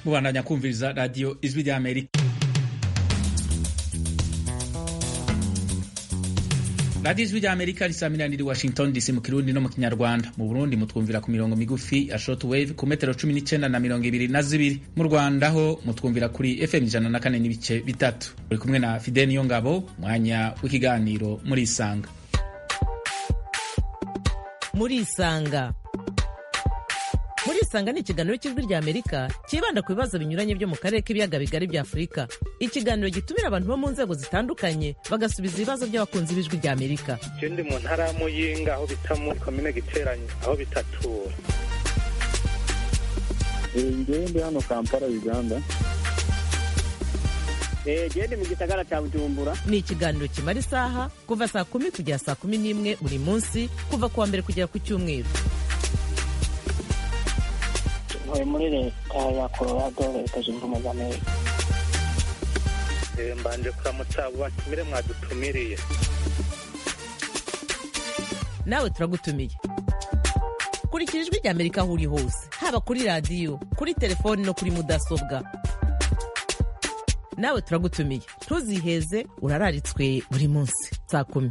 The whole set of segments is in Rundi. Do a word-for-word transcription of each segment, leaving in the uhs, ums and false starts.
mubandanya kumviriza radio Ijwi rya Amerika. Radio Ijwi rya Amerika risaminanira i Washington D C mu Kirundi no mu Kinyarwanda. Mu Burundi mutwumvira ku mirongo migufi ya shortwave ku metero cumi n'icenda na mirongo ibiri na zibiri. Mu Rwanda ho mutwumvira kuri F M ijana na kane n'ibice bitatu. Uri kumwe na Fidel Niyongabo, mwanya w'ikiganiro muri Isanga. Muri Isanga. Muri Isanga ni ikiganiro cy'Ijwi rya Amerika kibanda ku bibazo binyuranye byo mu karere k'ibiyaga bigari bya Afurika. Ikiganiro gitumira abantu bo mu nzego zitandukanye bagasubiza ibibazo by'abakunzi b'Ijwi rya Amerika. Je ndi mu ntara ya Muyinga aho bita muri komine Giteranyi aho bitatura. Ngewe ndi hano Kampala Uganda. Eh je ndi mu gisagara cya Bujumbura. Ni ikiganiro kimara isaha kuva saa kumi kugera saa kumi n'imwe buri munsi kuva kuwa mbere kugera ku Cyumweru. Muri leta ya Colorado leta zunze ubumwe za Amerika. Mbanje kuramutsa abo batumire mwadutumiriye. Nawe turagutumiye. Kurikira Ijwi rya Amerika aho uri hose, haba kuri radio, kuri telefoni no kuri mudasobwa. Nawe turagutumiye. Ntuziheze, urararitswe buri munsi saa kumi.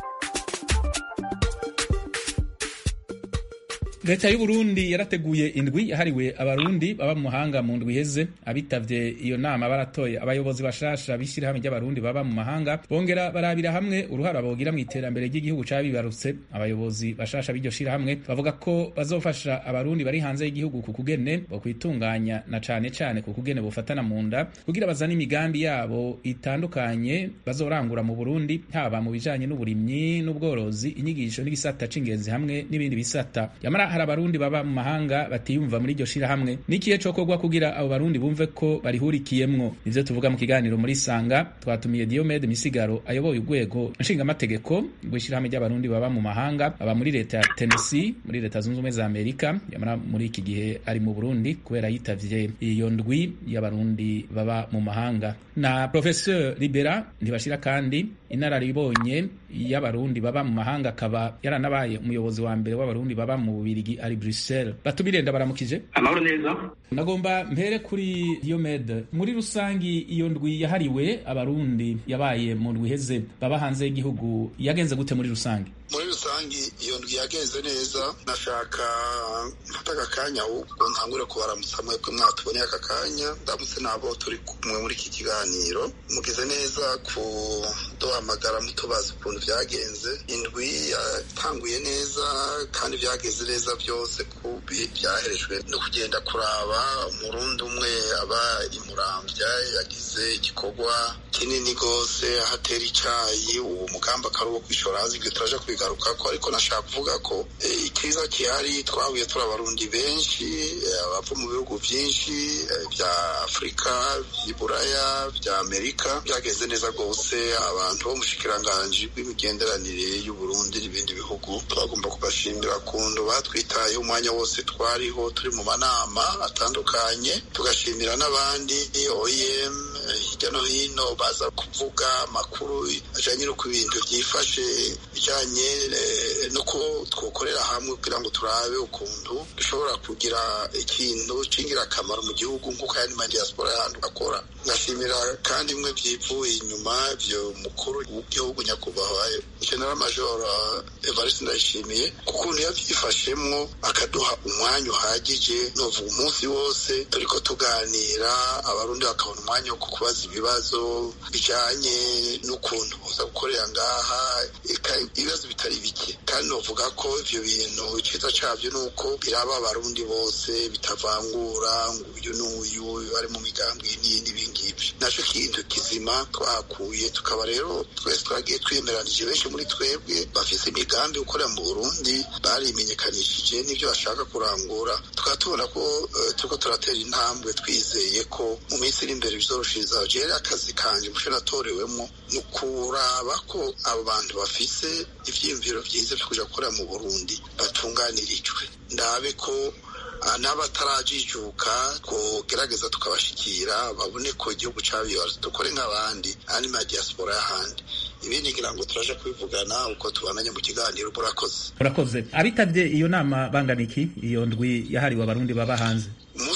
Leta y'u Burundi yarateguye indwi yahariwe abarundi baba mu mahanga mu ndwi heze. Abitavye iyo nama baratoye abayobozi bashasha bishira hamwe y'abarundi baba mu mahanga, bongera barabira hamwe uruhara bogira mu iterambere ry'igihugu cabibarutse. Abayobozi bashasha b'iryo shira hamwe bavuga ko bazofasha abarundi bari hanze y'igihugu ku kugene bo kwitunganya na cane cane ku kugene bofatana mu nda kugira bazana imigambi yabo itandukanye bazorangura mu Burundi, haba mu bijanye n'uburimyi n'ubworozi, inyigisho n'igisata c'ingenzi hamwe n'ibindi bisata. Yamara hari abarundi baba mu mahanga batiyumva muri iryo shira hamwe. Nikiye cyo kogwa kugira abo barundi bumve ko barihurikiyemwo. Nivyo tuvuga mu kiganiro muri Sanga. Twatumiye Diomede Misigaro ayoboye urwego nshinga amategeko rw'ishira hamwe ry'abarundi baba mu mahanga, aba muri leta ya Tennessee muri leta zunze ubumwe za Amerika. Yamara muri iki gihe ari mu Burundi kubera yitavye iyo ndwi y'abarundi baba mu mahanga. Na Professeur Libera Ntibashira kandi inararibonye y'abarundi baba mu mahanga akaba yaranabaye umuyobozi wa mbere w'abarundi baba mu Bubirigi ari Bruxelles. Batumire ndabaramukije. Amahoro neza. Nagomba mpere kuri Diomede. Muri rusangi iyo ndwi yahariwe abarundi yabaye mu ndwi heze baba hanze y'igihugu yagenze gute muri rusangi? Muri rusangi iyo ndwi yagenze neza. Nashaka mfata akanya ubwo ntangure kubaramutsa mwebwe mwatubonye aka kanya, ndamutse nabo turi kumwe muri iki kiganiro. Mugize neza ku dohamagara mutubaza ukuntu byagenze. Indwi yatanguye neza kandi byagenze neza byose ku byaherejwe no kugenda kuraba umurundi umwe aba imuramvya yagize igikorwa kinini gose ahatera icayi. Uwo mugamba karubo kwishora hazi ibyo turaje kubigarukako, ariko nashaka kuvuga ko ikiza kihari twahuye turi abarundi benshi abava mu bihugu byinshi bya Afrika, by'Iburaya, bya Amerika. Byageze neza gose. Abantu bo mushikiranganje bw'imigenderanire y'u Burundi n'ibindi bihugu twagomba kubashimira kundu batwitaye umwanya wose twariho turi mu manama atandukanye. Tugashimira n'abandi O I M hirya no hino baza kuvuga amakuru ajanye no ku bintu byifashe bijanye no ko twokorera hamwe kugira ngo turabe ukuntu dushobora kugira ikintu cingira akamaro mu gihugu nk'uko yandi ma diaspora yandu akora. Ngashimira kandi imwe byivuye inyuma byo mukuru w'igihugu nyakubahwa General Major Evariste Ndayishimiye kukuntu yavyifashemwo akaduha umwanya uhagije no umunsi wose turiko tuganira abarundi bakabona umwanya wo kubaza ibibazo bijanye n'ukuntu boza gukorera ngaha ibibazo bitari bike. Kandi novuga ko ivyo bintu iciza cavyo nuko biraba abarundi bose bitavangura ngo uyu n'uyu bari mu migambi n'ibindi bingivyo. Naco kintu kizima twakuye tukaba rero twese twagiye twiyemeranije benshi muri twebwe bafise imigambi gukorera mu Burundi barimenyekanishije n'ivyo bashaka kurangura. Tukaba tubona ko uh, turiko turatera intambwe twizeye ko mu minsi iri imbere bizoroshiriza jere akazi kanje mushe natorewemo no kuraba ko abo bantu bafise ivyiyumviro vyiza vyo kuja gukorera mu Burundi batunganirijwe. Ndabe ko n'abatarajijuka kugerageza tukabashikira babone ko igihugu cabibarutse dukore nk'abandi ani ma diaspora y'ahandi. Ibindi ngira ngo turaje kubivugana uko tubananye mu kiganiro. Murakoze. Murakoze. Abitavye iyo nama banganiki iyo ndwi yahariwe abarundi baba hanze? Umunsi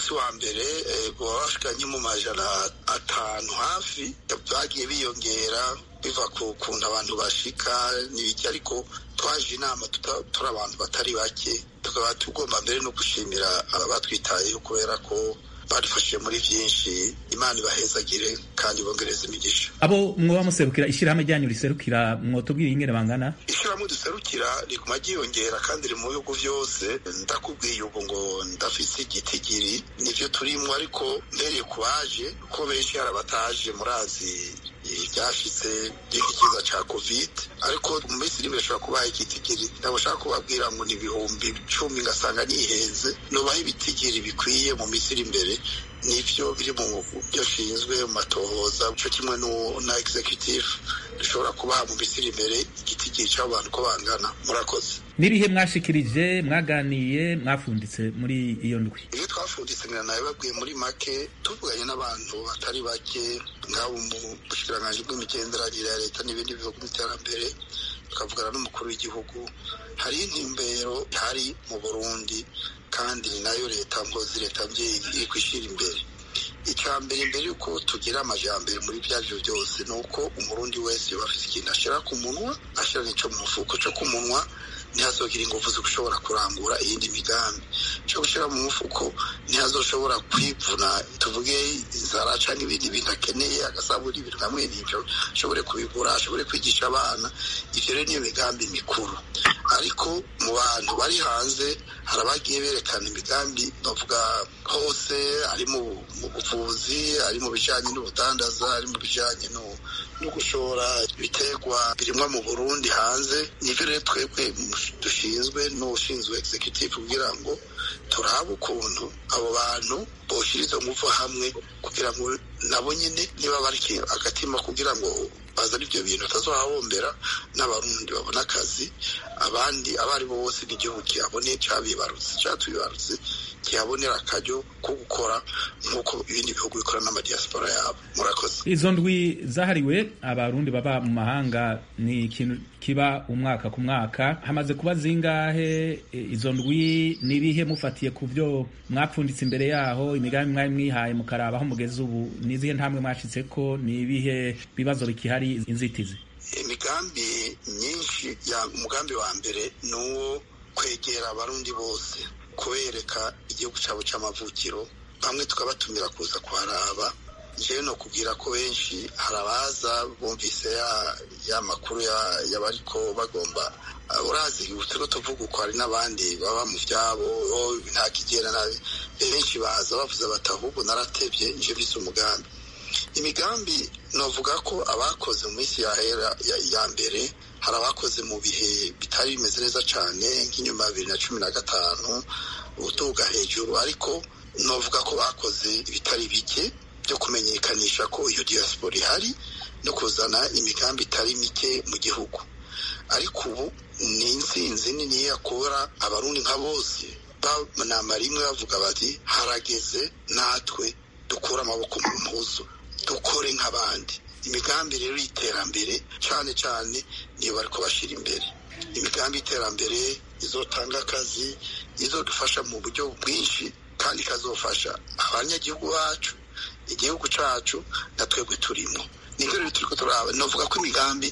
munsi wa mbere boba bashikanye mu majana atanu hafi bagiye biyongera biva ku kuntu abantu bashika n'ibiki, ariko twaje inama turi abantu batari bake, tukaba tugomba mbere no gushimira abatwitayeho kubera ko badufashije muri byinshi. Imana ibahezagire kandi bongereza imigisha. Abo mwoba muserukira ishirahamwe ryanyu riserukira, mwotubwira ingene bangana? Ishirahamwe duserukira riguma ryiyongera kandi riri mu bihugu byose. Ndakubwiye ubu ngo ndafise igitigiri nivyo turimwo, ariko mbereye ku baje ko benshi hari abataje, murazi ibyashitse by'iki kiza ca covid, ariko mu minsi iri bishobora kubaha igitigiri. Ndabashaka kubabwira ngo ni ibihumbi cumi, ngasanga nihenze. Nobaha ibitigiri bikwiye mu minsi iri imbere, nivyo biri mu byo shinzwe mu matohoza, cyo kimwe na executive dushobora kubaha mu minsi iri imbere igitigiri cy'abantu ko bangana. Murakoze. N'ibihe mwashikirije, mwaganiye, mwafunditse muri iyo ndwi? Iyo twafunditse ngira nawe babwiye muri make, tuvuganye n'abantu batari bake nk'abo mu bushikiranganji bw'imigenderanire ya leta n'ibindi bihugu by'iterambere, tukavugana n'umukuru w'igihugu. Hari intumbero hari mu Burundi kandi ni nayo leta mpozi, leta mbyeyi iri kwishira imbere. Icya mbere mbere yuko tugira amajambere muri byavyo byose ni uko umurundi wese yoba afise ikintu ashira ku munwa, ashira n'ico mu mufuko. Cyo ku munwa ntihazogira ingufu zo gushobora kurangura iyindi migambi, cyo gushira mu mufuko ntihazoshobora kwivuna, tuvuge inzara canke ibindi bintu akeneye, agasabura ibintu hamwe n'ivyo ashobore kubigura, ashobore kwigisha abana. Ivyo rero niyo migambi mikuru. Ariko mu bantu bari hanze hari abagiye berekana imigambi, bavuga hose, ari mu buvuzi, ari mu bijanye n'ubudandaza, ari mu bijanye no gushora ibiterwa birimwa mu Burundi hanze. Nivyo rero twebwe dushinzwe n'ushinzwe executive kugira ngo turabe ukuntu abo bantu boshiriza umuvo hamwe, kugira ngo nabo nyine niba bari agatima kugira ngo bazana ibyo bintu batazohahombera, n'abarundi babona akazi, abandi abari bo bose n'igihugu kihabone cabibarutse cyatubibarutse kihabonera akaryo ko gukora nk'uko ibindi bihugu bikora n'amadiaspora yabo. Murakoze. Izo ndwi zahariwe abarundi baba mu mahanga ni ikintu kiba umwaka ku mwaka, hamaze kuba zingahe izo ndwi? Nibihe mufatiye ku byo mwapfunditse imbere yaho, imigambi mwari mwihaye mukarabaho mugeze ubu, nizihe ntambwe mwashitseko, nibihe bibazo bikihari, inzitizi? Imigambi myinshi ya umugambi wa mbere nuwo kwegera abarundi bose, kubereka igihugu cyabo cy'amavukiro, bamwe tukabatumira kuza kuharaba. Jewe no kugira ko benshi harabaza bumvise ya ya makuru y'abariko bagomba, urazi utero tuvuga uko hari n'abandi baba mu vyabo nta kigera nabi, benshi baza bavuze bati ahubwo naratevye nje bise umugambi. Imigambi novuga ko abakoze mu minsi yahera ya, ya mbere hari abakoze mu bihe bitari bimeze neza cane nk'inyuma ya bibiri na cumi na gatanu utuga hejuru, ariko novuga ko bakoze ibitari bike byo kumenyekanisha ko iyo diaspora ihari no kuzana imigambi itari mike mu gihugu. Ariko ubu ni intsinzi nini yakora abarundi nka bose banama rimwe bavuga bati harageze natwe dukura amaboko mu mpuzu, dukore nk'abandi. Imigambi rero y'iterambere cyane cyane niyo bariko bashira imbere. Imigambi y'iterambere izotanga akazi, izodufasha mu buryo bwinshi kandi kazofasha abanyagihugu bacu, igihugu cacu na twebwe turimo. Nivyo rero turiko turaba, novuga ko imigambi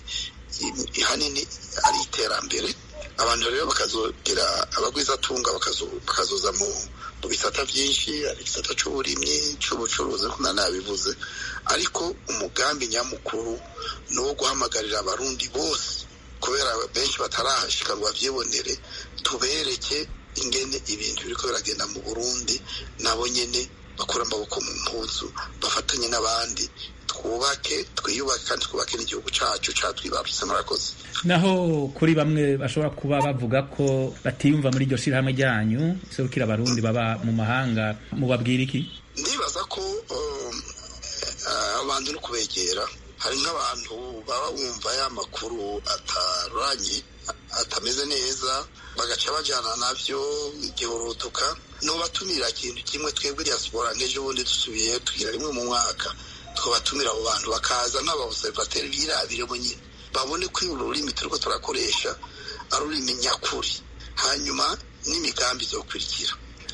ihanini ari iterambere. Abantu rero bakazogira abagwizatunga bakazoza mu mu bisata byinshi, ari igisata c'uburimyi, c'ubucuruzi kuna nabivuze, ariko umugambi nyamukuru ni wo guhamagarira abarundi bose, kubera benshi batarahashika ngo bavyibonere, tubereke ingene ibintu biriko biragenda mu Burundi, nabo nyene bakura amaboko mu mpuzu, bafatanye n'abandi, twubake twiyubake kandi twubake n'igihugu cacu catwibarutse. Murakoze. Naho kuri bamwe bashobora kuba bavuga ko batiyumva muri iryo shirahamwe ryanyu serukira abarundi baba mu mahanga, mubabwira iki? Ndibaza ko abantu no kubegera, hari nk'abantu baba bumva ya makuru ataranye atameze neza bagaca bajana navyo igihurutuka. Nobatumira ikintu kimwe, twebwe diaspora nkejo bundi dusubiye tugira rimwe mu mwaka, twabatumira abo bantu bakaza nk'abaobservateri birabire bo nyine babone ko ururimi turiko turakoresha ari ururimi nyakuri, hanyuma n'imigambi izokurikira.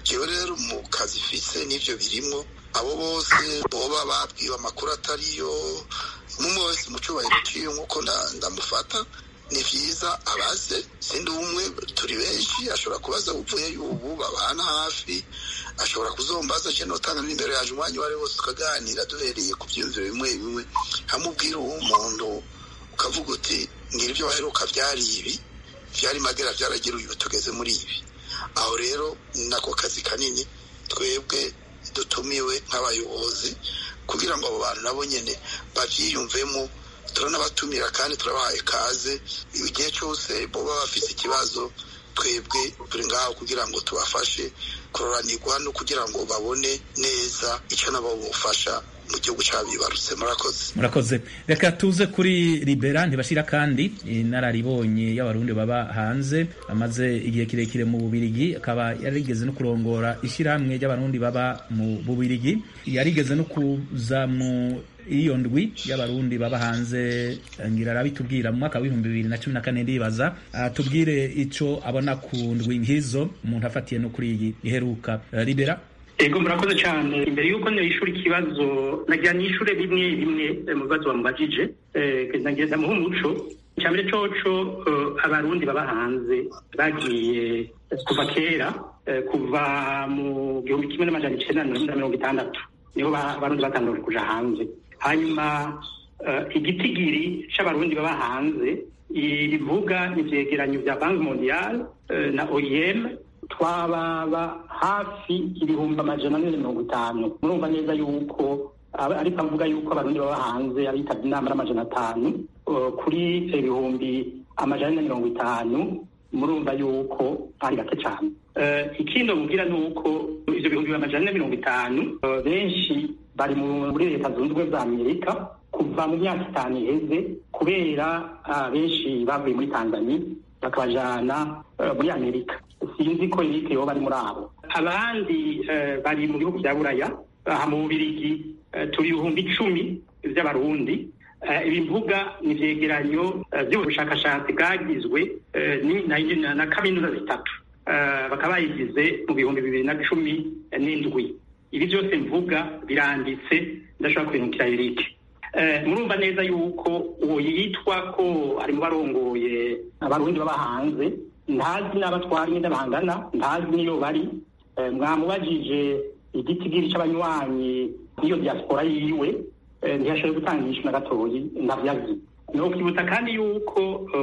jewe rero mu kazi fise n'ivyo birimo abo bose boba babwiwe amakuru atariyo umwe wese mu cubahiro ciwe nk'uko ndamufata ni vyiza abaze sindi umwe turi benshi ashobora kubaza uvuye y'ubu babana hafi ashobora kuzombaza je notanga n'imbere yaje umwanya wari wose ukaganira duhereye ku vyumviro bimwe bimwe hamubwira uwo muntu ukavuga uti ngira ivyo waheruka vyari ibi vyari magera vyaragira uyu tugeze muri ibi aho rero nako kazi kanini twebwe dutumiwe nk'abayobozi kugira ngo abo bantu nabo nyene bavyiyumvemo turanabatumira kandi turabahaye kaze igihe cyose boba bafise ikibazo twebwe turi ngaho kugira ngo tubafashe kuroranirwa no kugira ngo babone neza icyo nabo bufasha mu gihugu cyabibarutse. Murakoze murakoze reka tuze kuri Libera ntibashira kandi inararibonye y'abarundi baba hanze amaze igihe kirekire mu Bubirigi akaba yarigeze no kurongora ishyirahamwe ry'abarundi baba mu Bubirigi yarigeze no kuza mu iyo ndwi y'abarundi baba hanze ngira arabitubwira mu mwaka w'ibihumbi bibiri na cumi na kane ndibaza tubwire ico abona ku ndwi nk'izo umuntu afatiye no kuri iyi iheruka. Libera. Ego murakoze cyane. Imbere yuko nishura ikibazo nagira nishure bimwe bimwe mu bibazo bamubajije eh nagenda mu umuco cyambere coco abarundi baba hanze bagiye kuva kera kuva mu gihumbi kimwe n'amajana icenda na mirongo itandatu niho abarundi batangura kuja hanze. Hanyuma igitigiri c'abarundi baba hanze ibivuga ivyegeranyo vya Banki Mondiale na O I M twababa hafi ibihumbi amajana ane na mirongo itanu. Murumva neza yuko ariko avuga yuko abarundi baba hanze abitavye inama n'amajana atanu kuri ibihumbi amajana ane na mirongo itanu. Murumva yuko ari gake cane. Ikindi mubwira nuko ivyo bihumbi amajana ane na mirongo itanu benshi bari muri Leta Zunze Ubumwe za Amerika kuva mu myaka itanu iheze kubera benshi bavuye muri Tanzania bakabajana muri Amerika. Sinzi ko irike yo bari muri abo. Abandi bari mu bihugu bya Buraya aha mu Bubirigi turi ibihumbi icumi vy'abarundi. Ibivuga ni vyegeranyo vy'ubushakashatsi bwagizwe na kaminuza zitatu bakaba bayigize mu bihumbi bibiri na cumi n'indwi. Ibi byose mvuga biranditse ndashobora kubinukira Eric. Murumva neza yuko uwo yitwa ko ari mu barongoye abarundi baba hanze ntazi n'abatwara nyine bangana ntazi niyo bari. Mwamubajije igitigiri c'abanywanyi n'iyo diaspora yiwe ntiyashoboye gutangisha na gatoyi ndavyazi. No kwibuta kandi yuko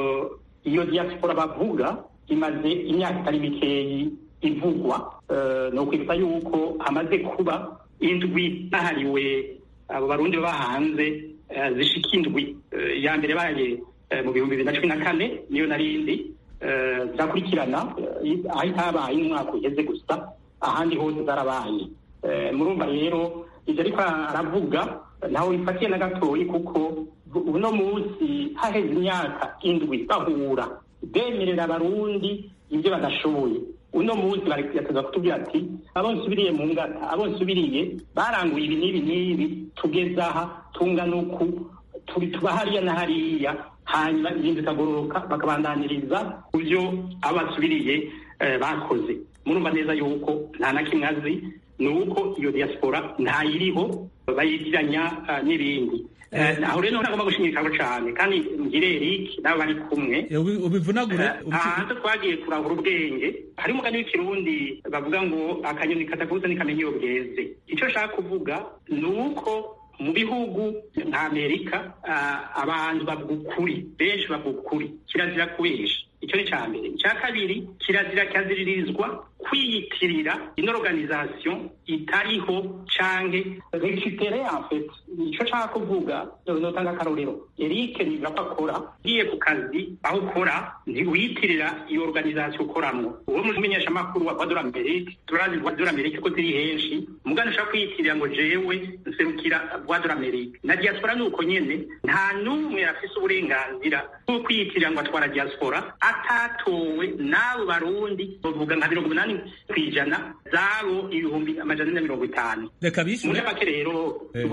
iyo diaspora bavuga imaze imyaka itari mikeyi ivugwa. No kwibuta yuko hamaze kuba indwi nahariwe abo barundi baba hanze zishika indwi. Ya mbere baye mu bihumbi bibiri na cumi na kane niyo narindi zakurikirana aho itabaye umwaka uheze gusa ahandi hose zarabaye. Murumva rero ivyo ariko aravuga naho bifatiye na gatoyi kuko uno munsi haheze imyaka indwi bahura bemerera abarundi ivyo badashoboye. Uno munsi barateza kutubwira ati abo nsubiriye mu ngata abo nsubiriye baranguye ibi n'ibi n'ibi tugeze aha tungana uku turi tuba hariya na hariya hanyuma ibindi bikagororoka bakabandaniriza ku byo abo basubiriye bakoze. Murumva neza yuko nta na kimwe azi ni uko iyo diaspora ntayiriho bayitiranya n'ibindi. Aho rero nagomba gushimikamo cyane kandi ngire Eric nabo bari kumwe ubivunagure. Hanze twagiye kurahura ubwenge. Hari umugani w'ikirundi bavuga ngo akanyoni kataguruza n'ikamenya iyo bweze. Icyo nshaka kuvuga ni uko mu bihugu nka Amerika abantu bagukuri benshi bagukuri kirazira kubesha. Icyo ni cya mbere. Icya kabiri kirazira cyaziririzwa kwiyitirira ino organisation itariho canke récupérer en fait. Icyo nshaka kuvuga notanga akarorero. Eric nibako akora giye ku kazi aho ukora ntiwiyitirira iyo organisation ukoramwo. Uwo mumenyesha amakuru wa Voix d'Amérique turazi Voix d'Amérique ko ziri henshi mugana ushaka kwiyitirira ngo jewe nserukira Voix d'Amérique na diaspora nuko nyene nta numwe afise uburenganzira bwo kwiyitirira ngo atwara diaspora atatowe n'abo barundi bavuga nka mirongo umunani kw'ijana zabo ibihumbi amajana na mirongo itanu. Reka bishure muri make rero ubunaguye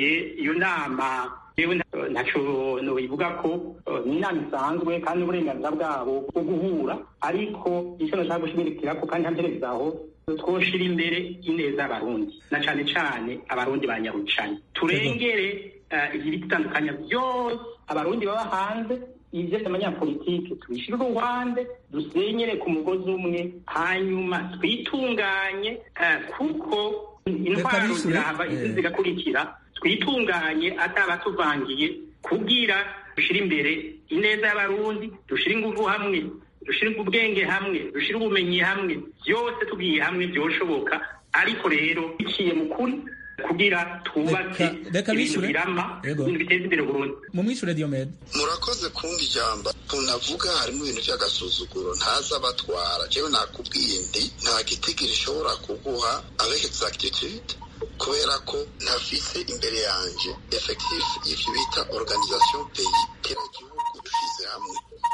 vyerekeye iyo nama yewe ntaco nobivuga ko ni inama isanzwe kandi uburenganzira bwabo bwo guhura, ariko icyo nashaka gushimikirako kandi ntamperezaho twoshira imbere ineza y'abarundi na cane cane abarundi ba nyarucanye, turengere ibitandukanya byose abarundi baba hanze, ivyo abanyapolitike tubishire uruhande, dusenyere ku mugozi umwe, hanyuma twitunganye kuko intwaro zirahava izi zigakurikira, twitunganye atabatuvangiye kugira dushire imbere ineza y'abarundi, dushire inguvu hamwe, dushire ubwenge hamwe, dushire ubumenyi hamwe, byose tugiye hamwe byoshoboka, ariko rero iciye mu kuri kugira twubake ibintu birama, ibintu biteza imbere Burundi. Mumwishure Diomede. Murakoze kumva ijambo tunavuga harimo ibintu by'agasuzuguro ntaza abatwara, jewe nakubwiye ndi nta gitigiri ishobora kuguha avec exactitude kubera ko ntafise imbere yanje effectif ivyo bita organisation pays, kera gihugu dushize hamwe.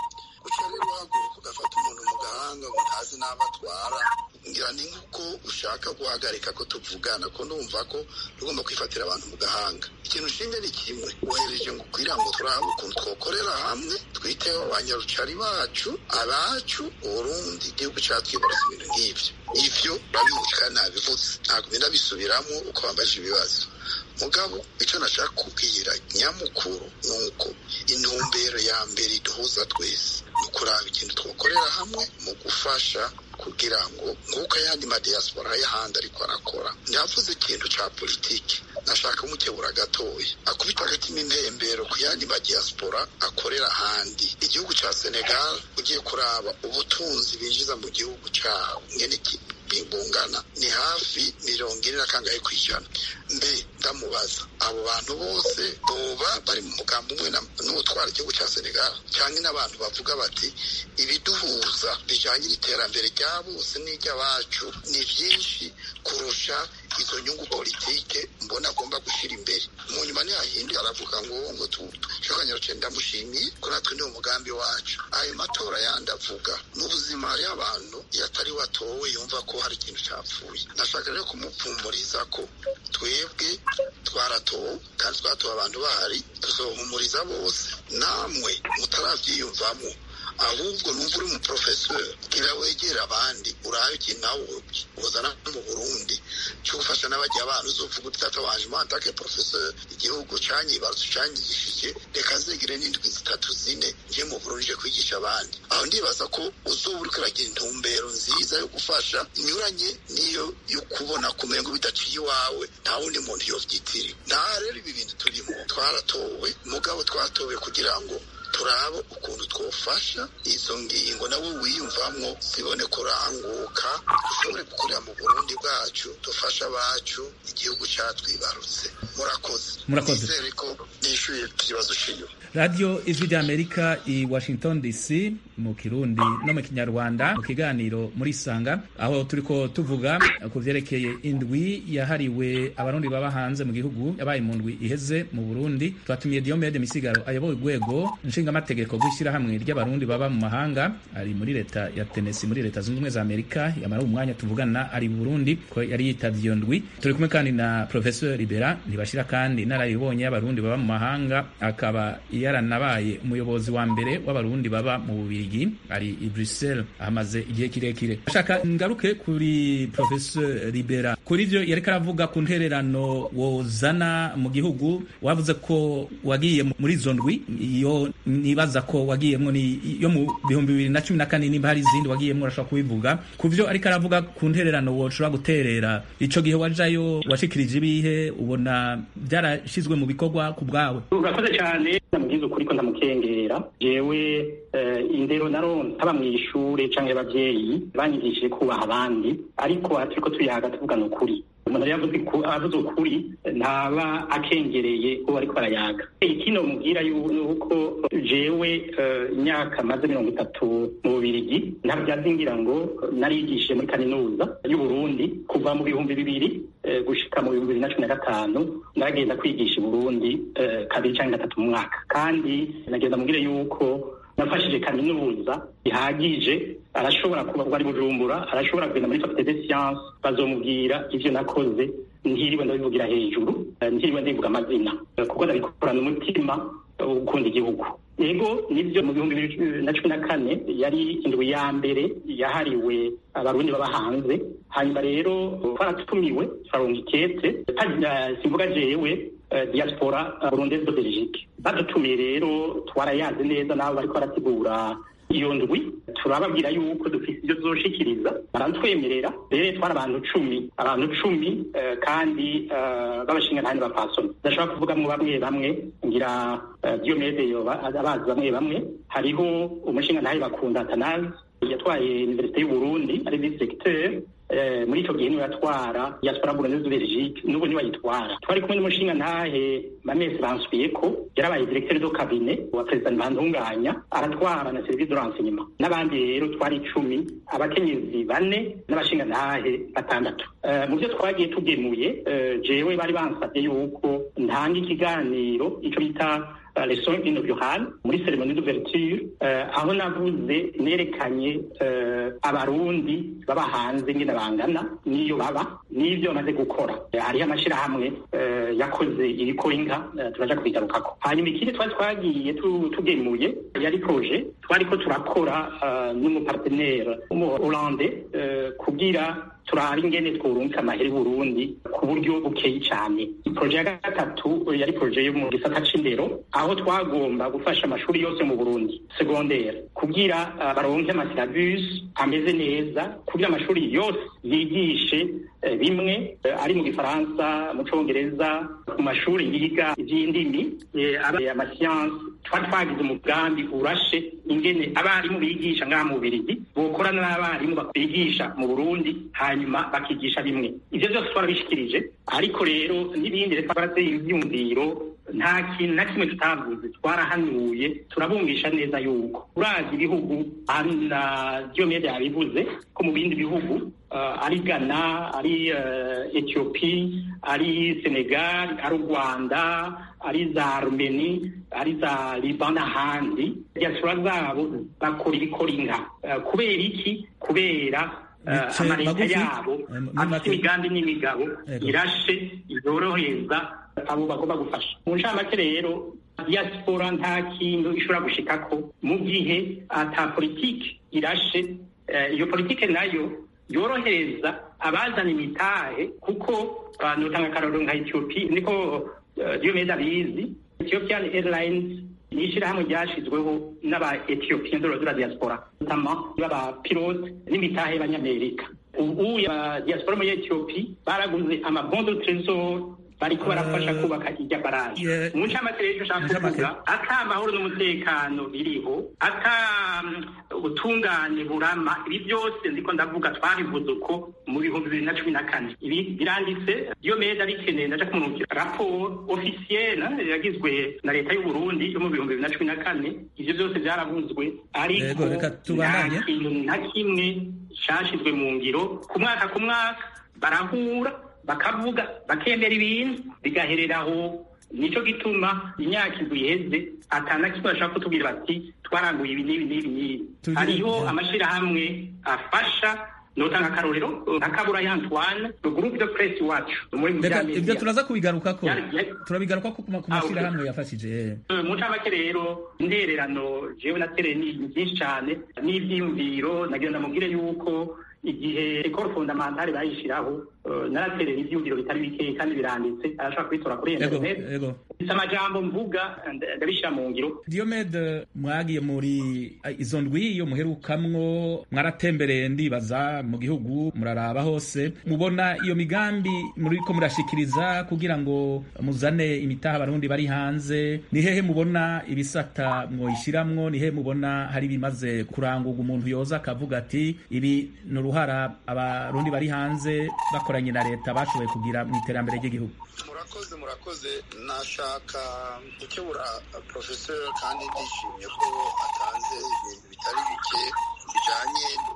Uca rero uhaguruka ugafata umuntu mu gahanga ngo ntazi n'abatwara, ngira ni nk'uko ushaka guhagarika ko tuvugana, ko numva ko tugomba kwifatira abantu mu gahanga. Ikintu ushinzwe ni kimwe, wohereje ngo kugira ngo turabe ukuntu twokorera hamwe, twiteho abanyarucari bacu, abacu, Uburundi, igihugu catwibarutse ibintu nk'ivyo. Ivyo babibuka nabivuze, ntabwo benda bisubiramo uko bambaje ibibazo. Mugabo icyo nashaka kubwira nyamukuru nuko intumbero ya mbere iduhuza twese ni ukuraba ikintu twokorera hamwe mu gufasha kugira ngo nk'uko ayandi madiaspora y'ahandi ariko arakora. Ntihavuze ikintu ca politiki, nashaka umukebura gatoya akubita agatima impembero ku yandi madiaspora akorera ahandi. Igihugu ca Senegal ugiye kuraba ubutunzi binjiza mu gihugu cabo ngene bungana ni hafi mirongo ine na kangahe kw'ijana. Mbe ndamubaza abo bantu bose boba bari mu mugambi umwe n'utwara igihugu cya Senegal, cyangwa n'abantu bavuga bati ibiduhuza bijanye n'iterambere rya bose n'iry'abacu ni byinshi kurusha izo nyungu politike mbona agomba gushira imbere. Mu nyuma ntihahindi aravuga ngo ngo tushakanyarukire ndamushimiye ko natwe ni umugambi wacu. Ayo matora yandi avuga mu buzima hari abantu yatari watowe yumva ko hari ikintu cyapfuye. Nashaka rero kumupfumuriza ko twebwe twaratowe kandi twatowe abantu bahari, tuzohumuriza bose. Namwe mutaravyiyumvamo, ahubwo numva uri umuprofeseur gira wegera abandi urayo ki nawe uzana mu Burundi cyo gufasha n'abajya abantu uzovuga utata wanje mantake professeur igihugu canyibarutse canyigishije reka zegire n'indwi zitatu zine nje mu Burundi je kwigisha abandi. Aho ndibaza ko uzobura kuragira intumbero nziza yo gufasha inyuranye niyo yo kubona kumengo bidaciye iwawe nta wundi muntu yovyitiri. Nta rero ibi bintu turimo twaratowe, mugabo twatowe kugira ngo turaba ukuntu twofasha izo ngingo nawe wiyumvamwo zibone kuranguka, dushobore gukorera mu Burundi bwacu, dufasha abacu, igihugu catwibarutse. Murakoze. Murakoze. Nizere ko nishuye ikibazo ciyo. Radio Ijwi ry'Amerika i Washington D C mu Kirundi no mu Kinyarwanda, mu kiganiro muri Sanga, aho turiko tuvuga ku vyerekeye indwi yahariwe abarundi baba hanze mu gihugu yabaye mu ndwi iheze mu Burundi. Twatumiye Diomede Misigaro ayoboye urwego nshingaamategeko rw'ishyirahamwe ry'abarundi baba mu mahanga, ari muri leta ya Tennessee muri leta zunze ubumwe za Amerika. Yamara umwanya tuvugana ari mu Burundi ko yari yitavye iyo ndwi. Turi kumwe kandi na Professeur Libera Ntibashira kandi narayibonye abarundi baba mu mahanga, akaba yaranabaye umuyobozi wa mbere w'abarundi baba mu Bubirigi, ari i Bruxelles ahamaze igihe kirekire. Ashaka ngaruke kuri Professeur Libera kuri ivyo yareka aravuga ku ntererano wozana mu gihugu. Wavuze ko wagiye muri izo ndwi, iyo nibaza ko wagiyemwo ni yo mu bihumbi bibiri na cumi na kane, nimba hari izindi wagiyemwo urashobora kubivuga. Kuvyo ariko aravuga ku ntererano woshobora guterera, ico gihe wajayo washikirije ibihe, ubona byarashizwe mu bikorwa ku bwawe? Urakoze cyane, namubwiza ukuri ko ndamukengera. Jewe indero naronse aba mw'ishure canke abavyeyi banyigishije kubaha abandi, ariko aturiko tuyaga tuvugana ukuri. Umuntu yavuze ko avuze ukuri ntaba akengereye uwo ariko barayaga. Ikino mubwira yuko jewe imyaka maze mirongo itatu mu Bubirigi, ntabwo byazingira ngo narigishije muri kaminuza y'u Burundi kuva mu bihumbi bibiri gushika mu bihumbi bibiri na cumi na gatanu. Naragenda kwigisha i Burundi kabiri canke gatatu mu mwaka, kandi nagenda mubwire yuko nafashije kaminuza ihagije, arashobora kuba ari Bujumbura, arashobora kugenda muri faculté de science bazomubwira ivyo nakoze, ntiriwe ndabivugira hejuru, ntiriwe ndivuga amazina, kuko ndabikorana umutima ukunda igihugu. Ego nibyo mu bihumbi bibiri na cumi na kane yari indwi ya mbere yahariwe abarundi baba hanze. Hanyuma rero twaratumiwe turaronka ikete, simvuga jewe diaspora burundaise de Belgique, badutumiye rero twarayaze neza nabo bariko barategura iyo ndwi, turababwira yuko dufise ibyo tuzoshikiriza, barantwemerera. Rero twari abantu cumi abantu cumi uh, kandi uh, b'abashingantahe b'abapfasoni. Ndashobora kuvugamwo bamwe bamwe, ngira uh, Diomede yoba abazi bamwe bamwe. Hariho umushingantahe Bakunda Atanaze yatwaye Université y'u Burundi ari vice secteur eh, muri ico gihe niwe yatwara diaspora burundaise de Belgique, n'ubu niwe yitwara. Twari kumwe n'umushingantahe Mamese Bansubiyeko, yarabaye directeur de cabinet wa President Ntibantunganya, aratwara na service de renseignement. N'abandi rero twari icumi, abakenyezi bane n'abashingantahe batandatu. Uh, mu byo twagiye tugemuye, uh, jewe bari bansabye yuko ntanga ikiganiro ico bita Uh, leçon inaugurale muri cérémonie d'ouverture, uh, aho navuze nerekanye uh, abarundi baba hanze nyine bangana niyo baba n'ivyo bamaze gukora. Uh, hariho amashirahamwe uh, yakoze ibikora inka, uh, turaja kubigarukako. Hanyuma ikindi twari twagiye tu, tugemuye yari projet twariko turakora uh, n'umupartenaire w'umuholande uh, kugira turari ingene twurunka amahera Burundi ku buryo bukeye cyane. Projet ya gatatu yari projet yo mu gisata c'indero, aho twagomba gufasha amashuri yose mu Burundi secondaire kugira uh, baronke amasyllabus ameze neza, kugira amashuri yose yigishe uh, bimwe uh, ari mu Gifaransa, mu Congereza, mu mashuri yiga ivy'indimi, uh, amascience. Twari twagize umugambi urashe ingene abarimu bigisha ngaha mu Bubiligi bokorana n'abarimu bigisha mu Burundi, hanyuma bakigisha bimwe. Ivyo byose twarabishikirije, ariko rero n'ibindi reka barateye ivyumviro, nta kintu na kimwe tutavuze. Twarahanuye turabumvisha neza yuko urazi ibihugu na Diomede yabivuze ko mu bindi bihugu uh, ari Ghana, ari uh, Ethiopie, ari Senegal, ari Rwanda, ari za Armeni, ari za Liban n'ahandi, diaspora zabo bakora ibikora inka. Uh, kubera iki? Kubera uh, amareta yabo afite imigambi n'imigabo irashe yorohereza abo bagomba gufasha. Mu ncamake rero diaspora nta kintu ishobora gushikako mu gihe ata politike irashe. Uh, iyo politike nayo yorohereza abazana imitahe, kuko uh, notanga akarorero nka Ethiopia niko uh, Diomede abizi. Ethiopian Airlines ni ishirahamwe ryashizweho n'aba Ethiopian de la diaspora, notamment baba pilote n'imitahe y'Abanyamerika. Ubu ya diaspora muri Ethiopia baraguze amabond de trésor, bariko barafasha kubaka irya baraje. Mu ncamake rero nshaka kuvuga ata amahoro n'umutekano biriho, ata ubutungane burama, ibi byose ndiko ndavuga twarivuze uko mu bihumbi bibiri na cumi na kane. Ibi biranditse, Diomede abikeneye ndaja kumurungikira rapport officielle yagizwe na leta y'u Burundi yo mu bihumbi bibiri na cumi na kane. Ivyo byose byaravuzwe, ariko nta kintu na kimwe cashizwe mu ngiro. Ku mwaka ku mwaka barahura bakavuga bakemera ibintu bigahereraho. Nico gituma imyaka indwi iheze atana kimwe bashaka kutubwira bati twaranguye ibi n'ibi n'ibi n'ibi. Hariho amashirahamwe afasha, notanga akarorero nka Kabura Antoine, le groupe de presse wacu muri mujyanye. Ibyo turaza kubigarukako, turabigaruka ko ku mashirahamwe yafashije. Mu ncamake rero intererano jewe na tereni byinshi cyane n'ivyiyumviro, nagira ndamubwire yuko igihe école fondamentale bayishiraho uh, naraterera ivyumviro bitari bike kandi biranditse, arashaka kwitora kuri internet. Isa amajambo mvuga ndabishira mu ngiro. Diomede, mwagiye muri izo ndwi yo muherukamwo, mwaratembereye ndibaza mu gihugu, muraraba hose, mubona iyo migambi muriko murashikiriza kugira ngo muzane imitaha abarundi bari hanze, ni hehe mubona ibisata mwoyishiramwo? Ni hehe mubona hari bimaze kurangurwa umuntu yoza akavuga ati ibi n'uruhara abarundi bari hanze bakoranye na leta bashoboye kugira mu iterambere ry'igihugu? Murakoze murakoze nashaka gukebura professeur kandi ndishimye ko atanze ibintu bitari bike bijanye n'ivyo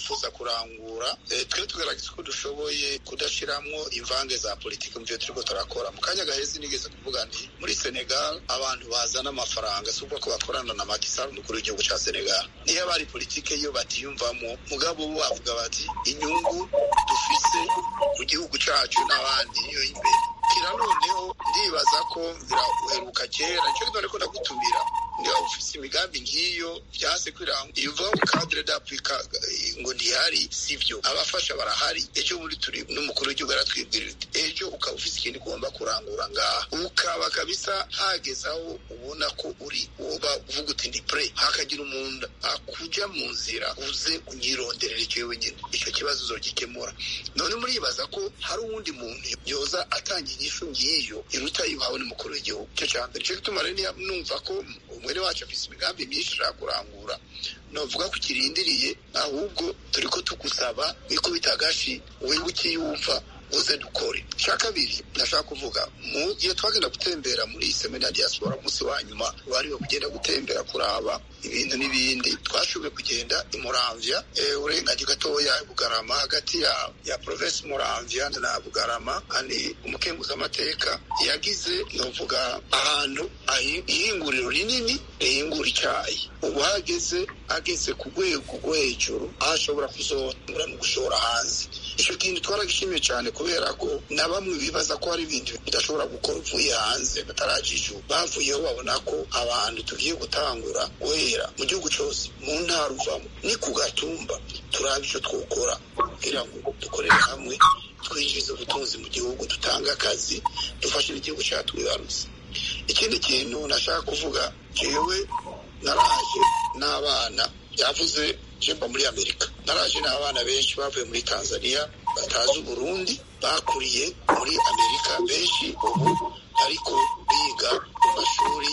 bifuza kurangura twe tugaragaza ko dushoboye kudashiramwo imvange za politiki mu byo turiko turakora. Mu kanya gahezi nigeze kuvuga nti muri Senegal abantu bazana amafaranga si uko bakorana na Macky Sall umukuru w'igihugu ca Senegal, niyo bari politiki yo batiyumvamo, mugabo bo bavuga bati inyungu dufise ku gihugu cacu n'abandi niyo imbere. Kira noneho ndibaza ko biraheruka kera nicyo gituma ariko ndagutumira niba ufise imigambi nk'iyo vyase kwiranga iyo uva mu cadre d'Africa ngo ntihari sivyo, abafasha barahari. Ejo muri turi n'umukuru w'igihugu aratwibwirira ejo ukaba ufise ikindi ugomba kurangura ngaha, ukaba kabisa hagezaho ubona ko uri woba uvuga uti ndi pre, hakagira umuntu akuja mu nzira uze unyironderera icyo wenyine, icyo kibazo uzogikemura. None muribaza ko hari uwundi muntu yoza atanga inyishu ngiyo iruta yuhawe n'umukuru w'igihugu. Icyo cyambere cyo gituma rero numva ko umwere wacu afise imigambi myinshi kurangura, novuga ko kirindiriye ahubwo turiko tugusaba ikubita agashi wewe ukiyumva uze dukore. Cya kabiri ndashaka kuvuga mu gihe twagenda gutembera muri semina diaspora musi wa nyuma bari kugenda gutembera kuraba ibintu n'ibindi, twashoboye kugenda i Muramvya eh urengaje gatoya Bugarama, hagati ya ya province Muramvya na Bugarama kandi umukenguza amateka yagize novuga ahantu ihinguriro rinini rihingura icyayi. Ubu hageze ageze ku rwego rwo hejuru ashobora kuzora no gushora hanze. Icyo kintu twaragishimiye cyane kubera ko na bamwe bibaza ko hari ibintu bidashobora gukora uvuye hanze batarajiju, bavuyeho babona ko abantu tugiye gutangura guhera mu gihugu cyose mu ntara uvamo ni ku gatumba turaba icyo twokora kugira ngo dukorere hamwe twinjize ubutunzi mu gihugu, dutanga akazi, dufashe igihugu cyacu wibarutse. Ikindi kintu nashaka kuvuga jewe naraje n'abana yavuze jemba muri Amerika, naraje n'abana benshi bavuye muri Tanzania batazi Burundi bakuriye muri Amerika, benshi ubu ariko biga mu mashuri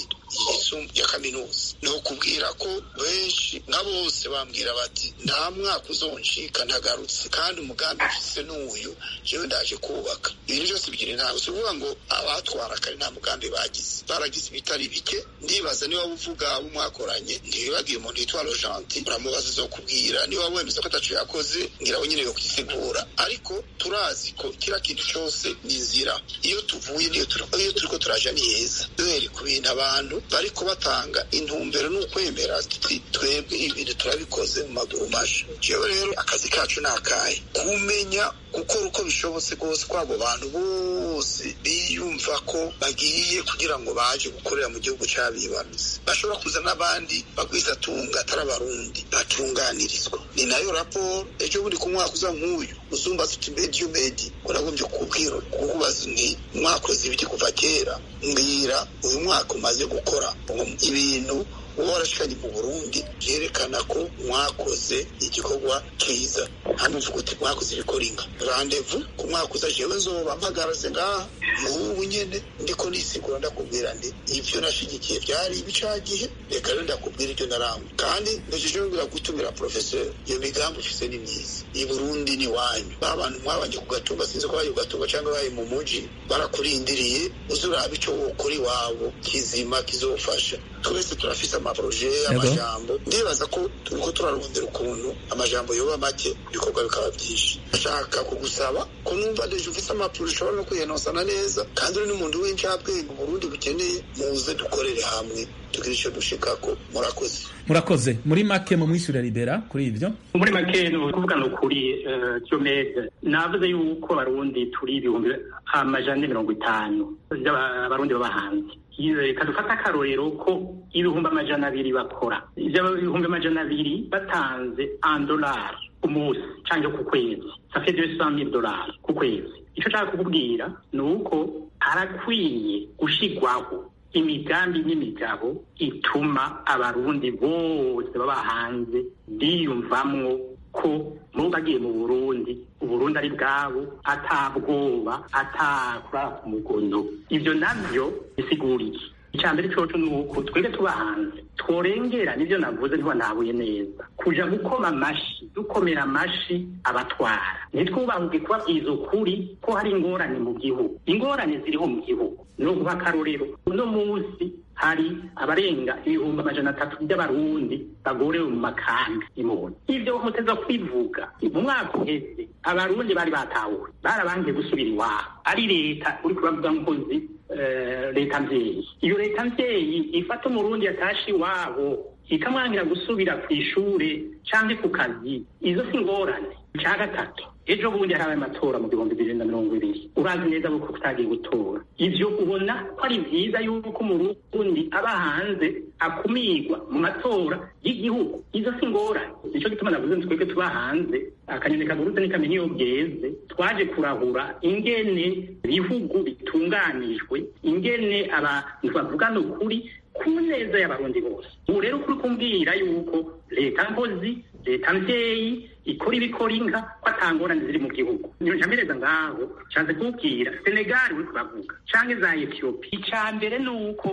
ya kaminuza. No kubwira ko benshi na bose bambwira bati nta mwaka uzonshika ntagarutse kandi umugambi mfise n'uyu jewe ndaje kubaka. Ibintu byose bigira ntabwo uvuga ngo abatwara kare nta mugambi bagize, baragize ibitari bike. Ndibaza niba uvuga abo mwakoranye ntibibagiye umuntu yitwa Rojanti uramubaza zo kubwira niba wemeza ko atacu yakoze ngira we nyine yo kwisigura, ariko turazi ko kira kintu cyose ni inzira. Iyo tuvuye niyo iyo turiko turaja ni heza duhere ku bintu abantu bariko batanga intumbero n'ukwemera twebwe ibintu turabikoze mu maguru masha. Jewe rero akazi kacu nakaye kumenya gukora uko bishobotse rwose kwabo bantu bose biyumva ko bagiye kugira ngo baje gukorera mu gihugu cy'abibarutse, bashobora kuza n'abandi bagwiza tunga atari abarundi batunganirizwa. Ni nayo raporo ejo buri ku mwaka uza nk'uyu uzumva tuti medio medi uragombye kubwira kukubaza ni mwakoze ibiti kuva kera, mbwira uyu mwaka umaze gukora ibintu warashikanye mu Burundi yerekana ko mwakoze igikorwa kiza. Hano mvuga uti mwakoze ibikoringa randevu ku mwaka uza jewe nzoba mpagaraze ngaha ubu nyene ndiko nisigura ndakubwira ndi ivyo nashigikiye byari ibicagihe, reka rero ndakubwira ibyo narangwa kandi ndajeje ngira gutumira professeur iyo migambo ufise ni myiza. I Burundi ni wanyu babantu mwabanje kugatumba sinze ko bayo gatumba cyangwa bayo mu muji barakurindiriye uzuraba ico kuri wabo kizima kizofasha. Twese turafise amaproje amajambo, ndibaza ko turiko turarondera ukuntu amajambo yoba make ibikorwa bikaba byinshi. Ashaka kugusaba ko numva deje ufise amaproje ushobora no kuyenosana neza kandi uri n'umuntu w'incabwenge mu Burundi bukeneye muze dukorere hamwe tugire icyo dushikako. Murakoze murakoze. Muri make mu mwishyura Libera kuri ibyo. Muri make no kuvuga no kuri Diomede navuze yuko abarundi turi ibihumbi amajana mirongo itanu abarundi baba hanze. Reka dufata akarorero ko ibihumbi amajana abiri bakora, ibihumbi amajana abiri batanze un dollar ku munsi cyangwa ku kwezi, ça fait deux cent mille dollars ku kwezi. Icyo nshaka kukubwira ni uko harakwiye gushigwaho imigambi n'imigabo ituma abarundi bose baba hanze biyumvamwo ko mu bagiye mu Burundi Uburundi ari bwabo atabwoba atakura ku mugono. Ibyo nabyo bisigura iki? Icyambere cyoco nuko twege tuba hanze tworengera nivyo navuze ntiwa nabuye neza kuja gukoma amashi dukomera amashi abatwara, nitwubahuke kubabwiza ukuri ko hari ingorane mu gihugu. Ingorane ziriho mu gihugu no guha akarorero uno munsi hari abarenga ibihumbi amajana atatu by'abarundi bagorewe mu makambi y'impunzi. Ivyo muteza kwivuga mu mwaka uheze abarundi bari batahuwe barabangiye gusubira iwabo, ari leta uri kubavuga nkozi leta mvyeyi. Iyo leta mvyeyi ifata umurundi yatashe iwabo ikamwangira gusubira kw'ishure canke ku kazi, izo si ngorane. Ca gatatu, ejo bundi harabaye amatora mu bihumbi bibiri na mirongo ibiri, urazi neza ko kutagiye gutora. Ivyo ubona ko ari vyiza yuko umurundi aba hanze akumirwa mu matora y'igihugu, izo si ngorane. Nico gituma navuze twebwe tuba hanze akanyoni kaguruze n'ikamenya iyo bweze, twaje kurahura ingene ibihugu bitunganijwe, ingene abantu bavugana ukuri ku neza y'abarundi bose. Ubu rero kuri kumbwira yuko leta nkozi, leta mvyeyi ikora ibikora inka ko atangorane ziri mu gihugu. Niyo ncamereza ngaho canze kubwira Senegal uri kubavuga canke za Ethiopia. Ica mbere nuko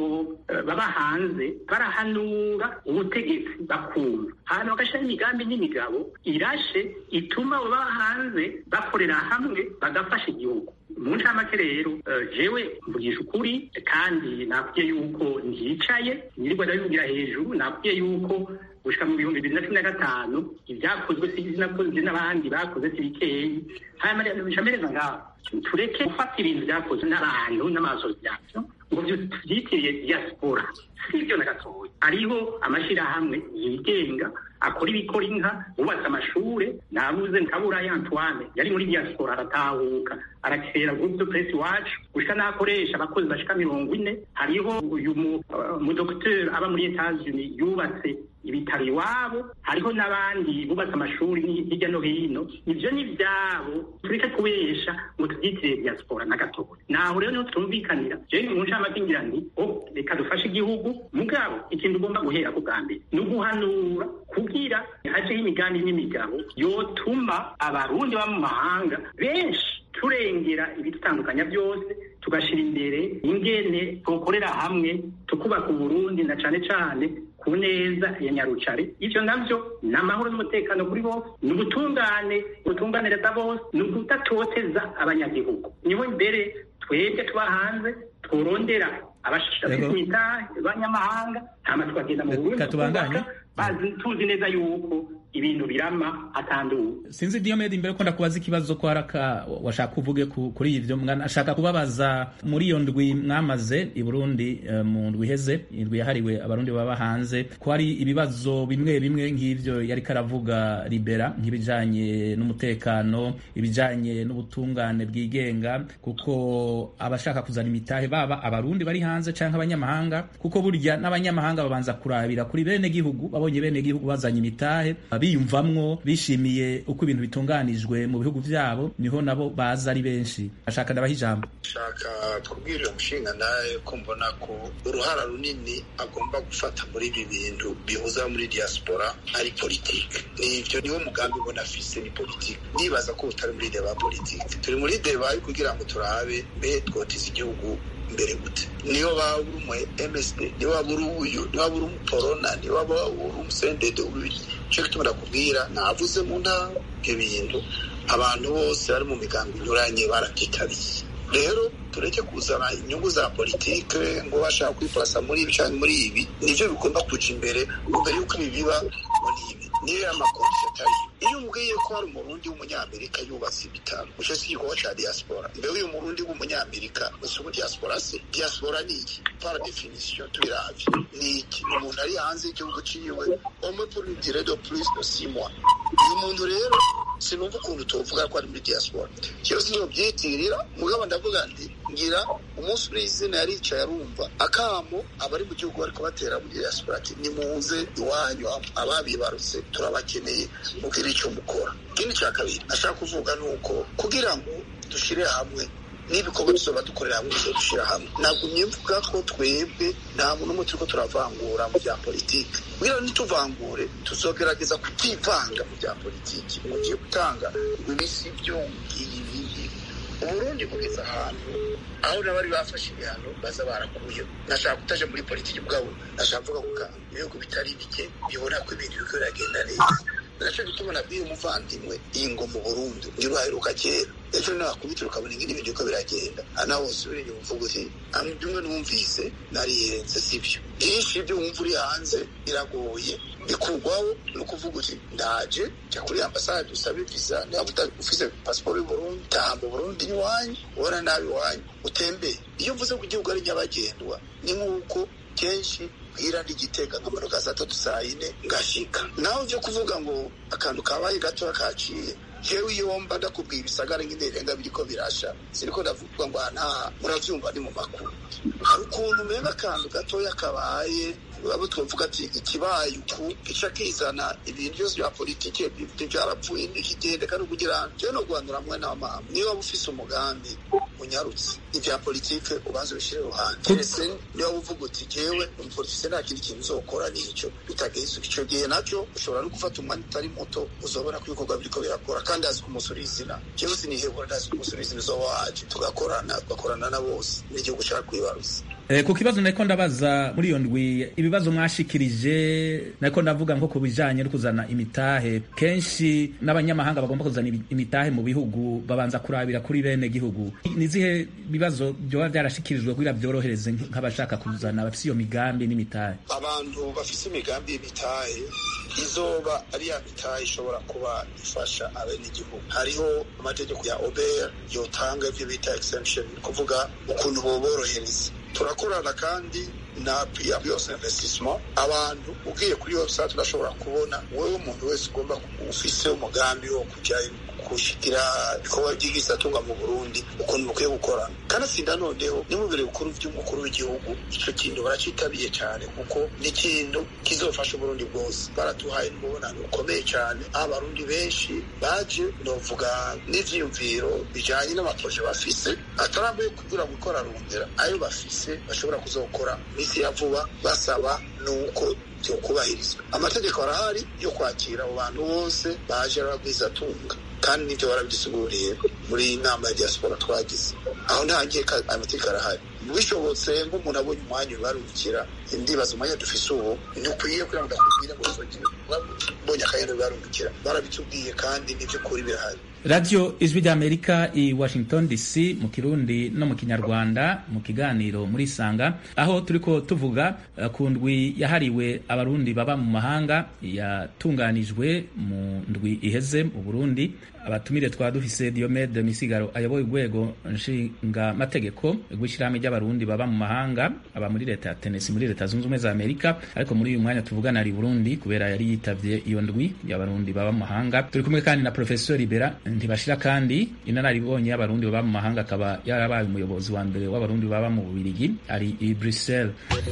baba hanze barahanura ubutegetsi bakumva, hanyuma bagashira imigambi n'imigabo irashe ituma baba hanze bakorera hamwe bagafasha igihugu. Mu ncamake rero jewe mvugisha ukuri kandi nakubwiye yuko ntiyicaye nyirirwa ndabivugira hejuru. Nakubwiye yuko gushika mu bihumbi bibiri na cumi na gatanu ibyakozwe sinakoze n'abandi bakoze si bikeyi. hanyuma nshamereza ngaho tureke gufata ibintu byakozwe n'abantu n'amasosiyasiyo ngo byitiriye diaspora. Si ibyo na gatoya. Hariho amashyirahamwe yigenga akora ibikora inka, bubatse amashure. Nabuze Nkabura Antoine yari muri diaspora aratahuka arakera groupe de presse wacu gushika nakoresha abakozi bashika mirongo ine. Hariho uyu mu docteur aba muri Etats-Unis yubatse ibitaro iwabo. Hariho n'abandi bubatse amashuri hirya no hino. Ivyo ni vyabo, tureke kubesha ngo tubyitire diaspora na gatoya. Naho rero niho twumvikanira. Je mu ncamake ngira nti oh reka dufashe igihugu mugabo ikintu ugomba guhera ku bwambere ni uguhanura kugira hajeho imigambi n'imigabo yotuma abarundi ba mu mahanga benshi turengera ibidutandukanya byose, tugashira imbere ingene tukorera hamwe tukubaka Uburundi na cane cane ku neza ya Nyarucare. Ivyo navyo ni amahoro n'umutekano kuri bose, ni ubutungane ubutunganiriza bose, ni ukudatoteza abanyagihugu. Niho mbere twebwe tuba hanze turondera abashaka abanyamahanga hama tukagenda mu Burundi bazi tuzi neza yuko ibintu birama atanduye. Sinzi Diomede, imbere ko ndakubaza ikibazo ko haraka washaka uvuge kuri ivyo ashaka kubabaza. Muri iyo ndwi mwamaze i Burundi uh, mu ndwi heze indwi yahariwe abarundi baba hanze, ko hari ibibazo bimwe bimwe nk'ivyo yari karavuga Libera, nk'ibijanye n'umutekano, ibijanye n'ubutungane bwigenga, kuko abashaka kuzana imitahe baba abarundi bari hanze canke abanyamahanga, kuko burya n'abanyamahanga babanza kurabira kuri bene gihugu. Babonye bene gihugu bazanye imitahe biyumvamwo bishimiye uko ibintu bitunganijwe mu bihugu vyabo, niho nabo baza ari benshi. Ashaka ndabaha ijambo. Shaka kubwirira umushinga naye ko mbona ko uruhara runini agomba gufata muri ibi bintu bihuza muri diaspora ari politike. Nivyo niwo mugambi ubona afise ni politike. Nibaza ko utari muri deba politike. Turi muri deba kugira ngo turabe mbe twotiza igihugu mbere gute. Niyo ba uri mu M S D, niyo ba uri uyu, niyo ba uri umuporona, niyo ba uri umusendede ubiri. Cyo tumara kubwira navuze mu nta ibintu abantu bose bari mu migambi inyuranye barakitabiye. Rero tureke kuzana inyungu za politike ngo bashaka kwifasa muri ibi cyane muri ibi. Nivyo bigomba kuja imbere mbere yuko ibi biba muri ibi. Niyo amakuru atari. Iyo umbwiye ko hari umurundi w'umunyamerika yubatse ibitaro, uco si igikorwa ca diaspora. Mbere uyu murundi w'umunyamerika usubu diaspora se diaspora ni iki? Par definition tubiravye ni iki? Umuntu ari hanze y'igihugu ciwe omwe pour une durée de plus de six mois. Uyu muntu rero sinumva ukuntu tuvuga ko ari muri diaspora. Cyose niyo byitirira mugabo ndavuga ndi ngira umunsi uri izina yaricaye arumva akamo abari mu gihugu bariko batera muri diaspora ati ni muze iwanyu ababibarutse turabakeneye mugire icyo mukora. Ikindi cya kabiri ashaka kuvuga nuko kugira ngo dushire hamwe n'ibikorwa tuzoba dukorera hamwe tuzo dushira hamwe. Nagumye mvuga ko twebwe nta muntu n'umwe turiko turavangura mu bya politike. Kugira nituvangure tuzogerageza kutivanga mu bya politike. Mugiye gutanga ibisi byongiye ibindi Uburundi kugeza ahantu aho n'abari bafashe ibihano baza barakuye. Nashaka kutaje muri politiki bwabo, nashaka kuvuga ko ibihugu bitari bike bibona ko ibintu biko biragenda neza. naco gituma nabwiye umuvandimwe ingo mu Burundi ngira uhaheruka kera ejo nakubitira ukabona ingene ibintu uko biragenda ana wose uri inyuma uvuga uti amwe numvise narihenze sivyo byinshi ibyo wumva uri hanze biragoye bikugwaho no kuvuga uti ndaje jya kuri ambasade usabe visa niba ufise passport y'u Burundi tambo Burundi iwanyu ubona nabi iwanyu utembe iyo uvuze ko igihugu ari nyabagendwa ni nk'uko kenshi hira n'igitega nk'amanuka saa tatu saa yine ngashika naho byo kuvuga ngo akantu kabaye gato kaciye jewe iyo mba ndakubwiye ibisagara nk'inderenga biriko birasha siriko ndavuga ngo nta muravyumva ni mu makuru hari ukuntu umenga akantu gatoya kabaye abo twavuga ati ikibaye uku gica kizana ibintu byose bya politike byarapfuye n'ikigende kandi kugira je no guhanura mwe na mama niba bufise umugambi unyarutse ibya politike ubanze bishire ruhande ese niba uvuga uti jewe umupolitike nta kindi kintu uzokora n'icyo bitageze icyo gihe nacyo ushobora no gufata umwanya utari muto uzobona ko ibikorwa biriko birakora kandi azi kumusurizina jewe sinihebura ndazi kumusurizina uzoba waje tugakorana tugakorana na bose n'igihugu cya kwibaruza. Eh, ku kibazo nariko ndabaza muri iyo ndwi ibibazo mwashikirije nariko ndavuga nko kubijanye no kuzana imitahe kenshi n'abanyamahanga bagomba kuzana imitahe mu bihugu babanza kurabira kuri bene gihugu nizihe bibazo byo byarashikirijwe kugira byorohereze nk'abashaka kuzana bafise iyo migambi n'imitahe abantu bafise imigambi y'imitahe izoba ari ya mitahe ishobora kuba ifasha abene gihugu hariho amategeko ya Ober yotanga ivyo bita exemption kuvuga ukuntu boborohereza turakorana kandi na pia byose investissement abantu ugiye kuri website urashobora kubona wewe umuntu wese ugomba ufise umugambi wo kujya kushikira ibikorwa by'igisatunga mu Burundi ukuntu mukwiye gukorana kandi sinda noneho ni mu biro bikuru by'umukuru w'igihugu ico kintu baracitabiye cyane kuko ni kintu kizofasha Burundi bwose baratuhaye n'umubonano ukomeye cyane abarundi benshi baje novuga n'ivyiyumviro bijanye n'amaproje bafise atarambuye kugira gukora rundera ayo bafise bashobora kuzokora misi ya vuba basaba nuko cyo kubahirizwa amategeko arahari yo kwakira abo bantu bose baje baragwiza tunga kandi nivyo barabidusiguriye muri inama ya diaspora twagize aho ntangiye amategeko arahari bishobotse ngo umuntu abonye umwanya barungikira indibaza umwanya dufise ubu ntukwiye kugira ngo ndakubwire ngo uzogire bonye akayendo barungikira barabitubwiye kandi nivyo kuri birahari. Radio Ijwi ry'Amerika i Washington D C mu Kirundi no mu Kinyarwanda mu kiganiro muri Sanga aho turiko tuvuga uh, ku ndwi yahariwe abarundi baba mu mahanga yatunganijwe mu ndwi iheze mu Burundi. Abatumire twa dufise Diomede Misigaro ayoboye urwego nshinga mategeko rw'ishirahamwe ry'abarundi baba mu mahanga aba muri leta ya Tennessee muri leta zunze ubumwe za Amerika ariko muri uyu mwanya tuvugana ari Burundi kubera yari yitavye iyo ndwi y'abarundi baba mu mahanga. Turi kumwe kandi na Professor Libera ntibashira kandi inararibonye y'abarundi baba mu mahanga akaba yarabaye umuyobozi wa mbere w'abarundi baba mu Bubiligi ari i Bruxelles.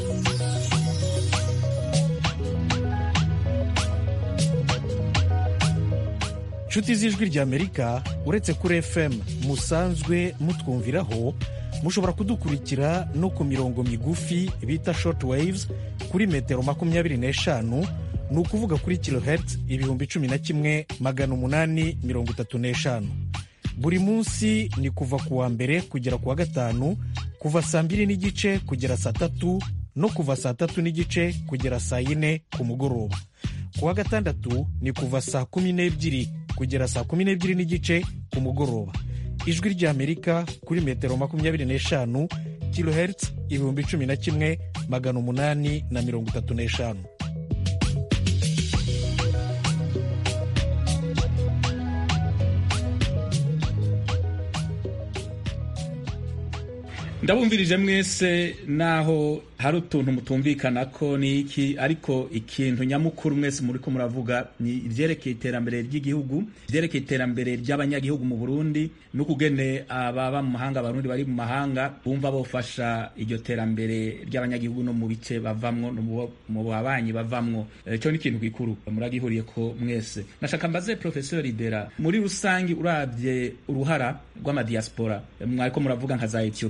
Nshuti z'Ijwi ry'Amerika uretse kuri F M musanzwe mutwumviraho mushobora kudukurikira no ku mirongo migufi bita short waves kuri metero makumyabiri n'eshanu ni ukuvuga kuri kilohertz ibihumbi cumi na kimwe magana umunani mirongo itatu n'eshanu. Buri munsi ni kuva ku wa mbere kugera ku wa gatanu kuva saa mbiri n'igice kugera saa tatu no kuva saa tatu n'igice kugera saa yine ku mugoroba. Ku wa gatandatu ni kuva saa kumi n'ebyiri kugera saa kumi n'ebyiri n'igice ku mugoroba. Ijwi ry'Amerika kuri metero makumyabiri n'eshanu kilohertz ibihumbi cumi na kimwe magana umunani na mirongo itatu n'eshanu. Ndabumvirije mwese naho hari utuntu mutumvikana ko ni iki ariko ikintu nyamukuru mwese muri ko muravuga ni ivyerekeye iterambere ry'igihugu ivyerekeye iterambere ry'abanyagihugu mu Burundi no kugene ababa mu mahanga abarundi bari mu mahanga bumva bofasha iryo terambere ry'abanyagihugu no mu bice bavamwo no mu babanyi bavamwo cyo ni ikintu gikuru muragihuriye ko mwese. Nashaka mbaze Professor Libera muri rusangi uravye uruhara rw'amadiaspora mwariko muravuga nka za Ethiopia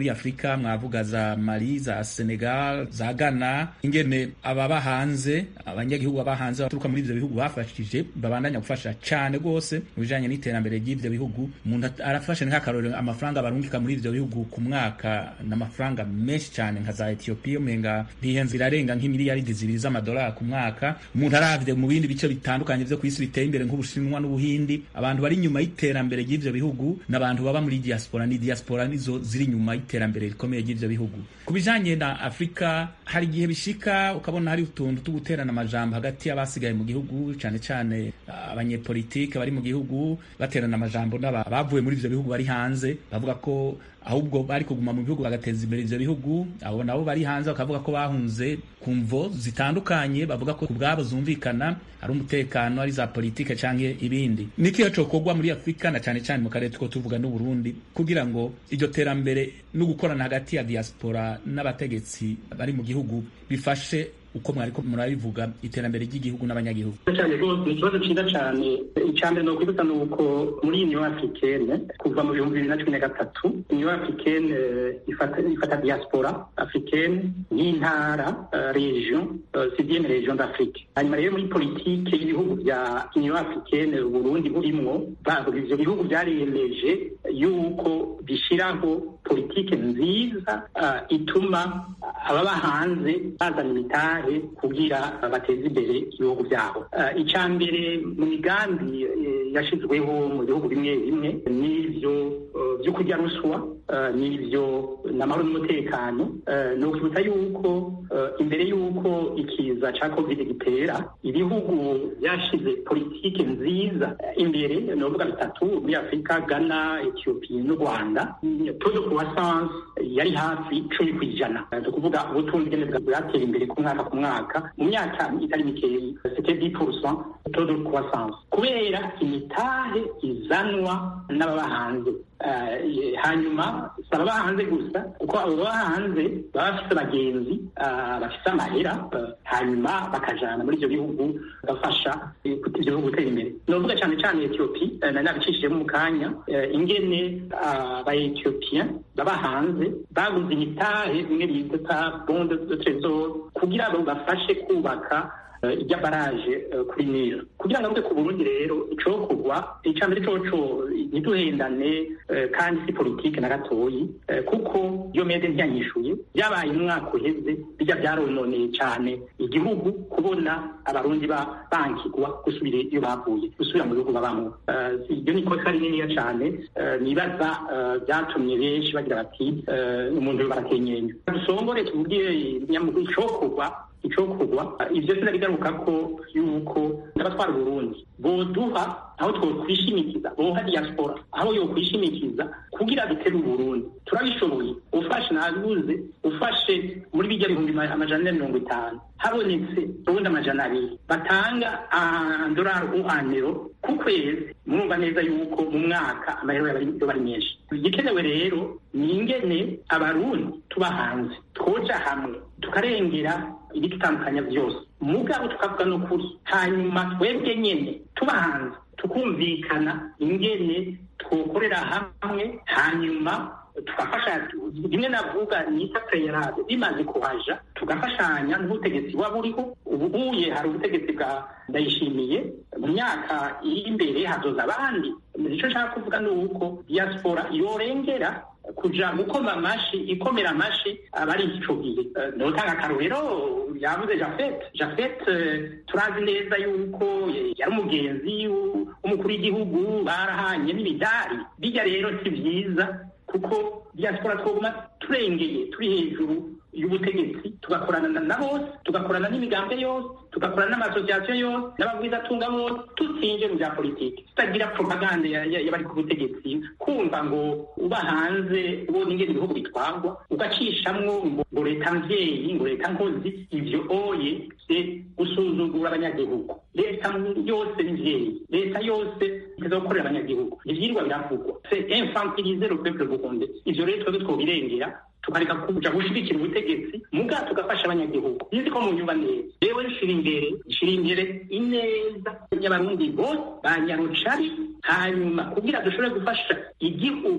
muri Afrika, mwavuga za Mali, za Senegal, za Ghana, ingene ababa hanze, abanyagihugu baba hanze baturuka muri ivyo bihugu bafashije, babandanya gufasha cyane gose mu bijanye n'iterambere ry'ivyo bihugu. Umuntu arafashe nk'akarorero amafaranga barungika muri ivyo bihugu ku mwaka n'amafaranga menshi cyane, nka za Ethiopia umenga ntihenze irarenga nk'imiliyaridi zibiri z'amadolari ku mwaka. Umuntu aravye mu bindi bice bitandukanye vyo kwisi biteye imbere nk'Ubushinwa n'Ubuhindi, abantu bari nyuma y'iterambere ry'ivyo bihugu n'abantu baba muri diaspora, ni diaspora nizo ziri nyuma y'iterambere rikomeye ry'ivyo bihugu. Ku bijanye na Afrika, hari igihe bishika ukabona hari utuntu tuguterana amajambo hagati y'abasigaye mu gihugu, cyane cyane abanyepolitike bari mu gihugu baterana amajambo n'abavuye muri ivyo bihugu bari hanze, bavuga ko ahubwo bari kuguma mu bihugu bagateza imbere ivyo bihugu. Abo nabo bari hanze bakavuga ko bahunze ku mvo zitandukanye, bavuga ko kubwabo zumvikana ari umutekano, ari za politike canke ibindi. Nikiyo cokogwa muri Afrika na cyane cyane mu karere tuko tuvuga n'u Burundi, kugira ngo iryo terambere no gukorana hagati ya diaspora n'abategetsi bari mu gihugu bifashe uko mwari ko murabivuga iterambere ry'igihugu n'abanyagihugu. Cyane rwose ni ikibazo cyiza cyane. Icyambere no kwibutsa ni uko muri Union Africaine kuva mu bihumbi bibiri na cumi na gatatu Union Africaine ifata ifata diaspora africaine n'intara uh, region uh, sixième region d'Afrique. Hanyuma rero muri politike y'ibihugu bya Union Africaine Burundi burimwo, ivyo bihugu byariyemeje yuko bishiraho politike nziza uh, ituma ababa hanze bazana imitahe kugira bateze imbere ibihugu byabo. Uh, icambere mu migambi uh, yashizweho mu bihugu bimwe bimwe n'ivyo uh, byo kurya ruswa, uh, n'ivyo n'amahoro n'umutekano. Uh, no kwibutsa yuko uh, imbere yuko ikiza ca covid gitera, ibihugu byashize politike nziza imbere, novuga bitatu muri Afrika, Ghana, Ethiopia n'u Rwanda. Taux de croissance yari hafi cumi kw'ijana, uh, kuvuga ubutunzi bwatera imbere ku mwaka ku mwaka. Mu myaka itari mikeyi c'était dix pour cent taux de croissance, kubera imitahe izanwa n'ababa hanze. Uh, hanyuma baba hanze gusa, kuko abo baba hanze baba bafite abagenzi uh, bafite amahera, uh, hanyuma bakajana muri ibyo bihugu bagafasha ibyo bihugu gutera imbere. Novuga cyane cyane Ethiopia, uh, nari nabicishijemo mu kanya, uh, ingene uh, ba Ethiopia baba hanze baguze imitahe imwe bita bon de trésor kugira ngo bafashe kubaka ijya baraje kuri Nil. Kugira ngo ku Burundi rero icokogwa icambere coco ntiduhendane kandi si politike na gatoyi, kuko yo mede ntiyanyishuye byabaye umwaka uheze, bijya byarononeye cyane igihugu kubona abarundi ba bankigwa gusubira iyo bavuye, gusubira mu bihugu babamo. Ibyo ni kosa rinini cyane, nibaza byatumye benshi bagira bati umuntu barakenyenya. Dusongore tubwiye nyamuguru icokogwa icokogwa ivyo sinabigaruka ko yuko n'abatwara Burundi boduha aho twokwishimikiza, boha diaspora aho yo kwishimikiza kugira dutere Burundi. Turabishoboye, ufashe naguze ufashe muri bijya bihumbi amajana ya mirongo itanu, habonetse ubundi amajana abiri batanga dollar u anero ku kwezi, mwumva neza yuko mu mwaka amahero bari menshi. Igikenewe rero ni ingene abarundi tuba hanze twoja hamwe tukarengera ibitandukanya byose, mugabo tukavuga no kuri, hanyuma twebwe nyene tuba hanze tukumvikana ingene twokorera hamwe, hanyuma tukafasha. Rimwe navuga ni itapeyerade bimaze kuhaja tugafashanya n'ubutegetsi waba uriho. Ubuye hari ubutegetsi bwa Ndayishimiye, mu myaka iri imbere hazoza abandi. Icyo nshaka kuvuga ni uko diaspora yorengera kuja gukoma amashi, ikomera amashi abari ico gihe. Notanga akarorero yavuze Jafet Jafet turazi neza yuko yari umugenzi w'umukuru w'igihugu, barahanye n'ibidari. Bijya rero si byiza, kuko diaspora twoguma turengeye turi hejuru y'ubutegetsi, tugakorana na bose, tugakorana n'imigambi yose, tugakorana n'amasosiyasiyo yose n'abagwizatunga bose, tutinje mu bya politiki, tutagira propaganda y'abari ku butegetsi, kumva ngo uba hanze ubona ingene ibihugu bitwarwa ugacishamwo ngo leta mvyeyi, ngo leta nkozi. Ivyo oye se gusuzugura abanyagihugu. Leta yose mvyeyi, leta yose izokorera abanyagihugu, ivyirwa biravugwa, c'est infantiliser le peuple burundais. Ivyo rero twebwe twobirengera tukareka kuja gushigikira ubutegetsi, muga tugafasha abanyagihugu. Nizi ko mu nyumva neza yewe nshira imbere nshira imbere ineza y'abarundi bose banyarucari, hanyuma kugira dushobore gufasha igihugu